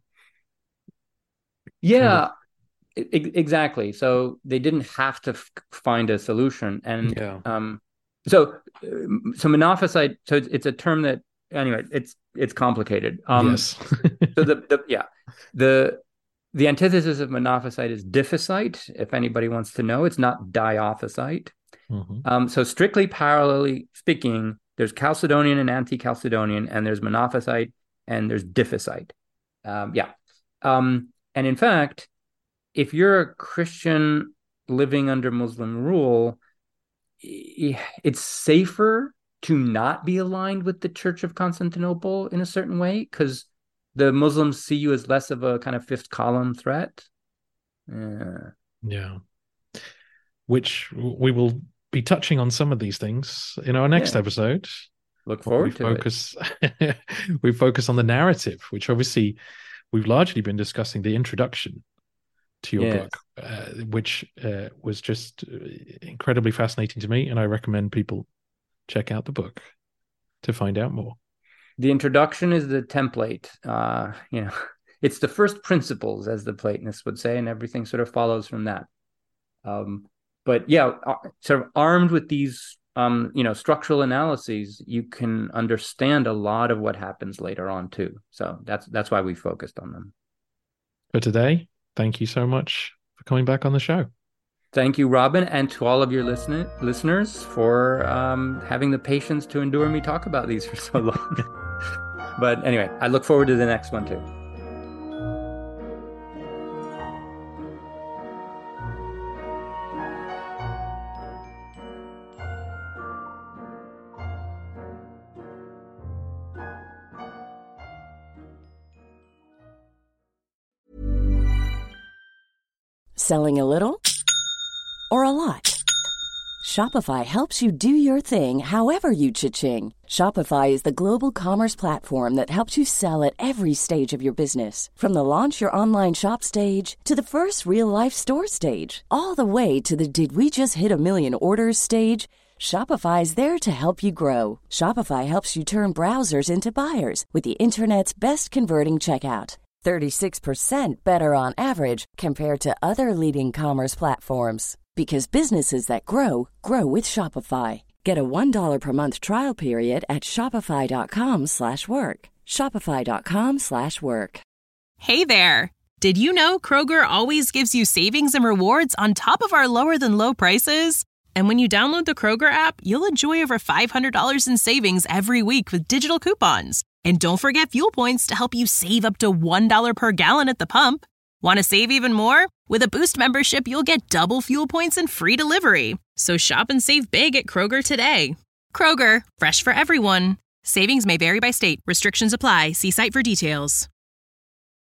yeah, kind of... I- exactly. So they didn't have to f- find a solution. And yeah. um, so, so Monophysite, so it's, it's a term that, anyway, it's it's complicated. Um, yes. so the, the yeah the the antithesis of Monophysite is Diphysite. If anybody wants to know, it's not Diophysite. Mm-hmm. Um, so strictly parallelly speaking, there's Chalcedonian and anti-Chalcedonian, and there's Monophysite and there's Diphysite. Um, yeah, um, and in fact, if you're a Christian living under Muslim rule, it's safer to not be aligned with the Church of Constantinople in a certain way, because the Muslims see you as less of a kind of fifth column threat. Yeah. Yeah. Which we will be touching on some of these things in our next yeah. episode. Look forward we to focus, it. We focus on the narrative, which obviously we've largely been discussing the introduction to your yes. book, uh, which uh, was just incredibly fascinating to me, and I recommend people check out the book to find out more. The introduction is the template. Uh, you know, it's the first principles, as the Platonists would say, and everything sort of follows from that. Um, but yeah, uh, sort of armed with these, um, you know, structural analyses, you can understand a lot of what happens later on too. So that's that's why we focused on them. For today, thank you so much for coming back on the show. Thank you, Robin, and to all of your listen- listeners for um, having the patience to endure me talk about these for so long. But anyway, I look forward to the next one too. Selling a little or a lot? Shopify helps you do your thing however you cha-ching. Shopify is the global commerce platform that helps you sell at every stage of your business. From the launch your online shop stage to the first real-life store stage, all the way to the did we just hit a million orders stage. Shopify is there to help you grow. Shopify helps you turn browsers into buyers with the internet's best converting checkout. thirty-six percent better on average compared to other leading commerce platforms. Because businesses that grow, grow with Shopify. Get a one dollar per month trial period at shopify.com slash work. Shopify.com slash work. Hey there. Did you know Kroger always gives you savings and rewards on top of our lower than low prices? And when you download the Kroger app, you'll enjoy over five hundred dollars in savings every week with digital coupons. And don't forget fuel points to help you save up to one dollar per gallon at the pump. Want to save even more? With a Boost membership, you'll get double fuel points and free delivery. So shop and save big at Kroger today. Kroger, fresh for everyone. Savings may vary by state. Restrictions apply. See site for details.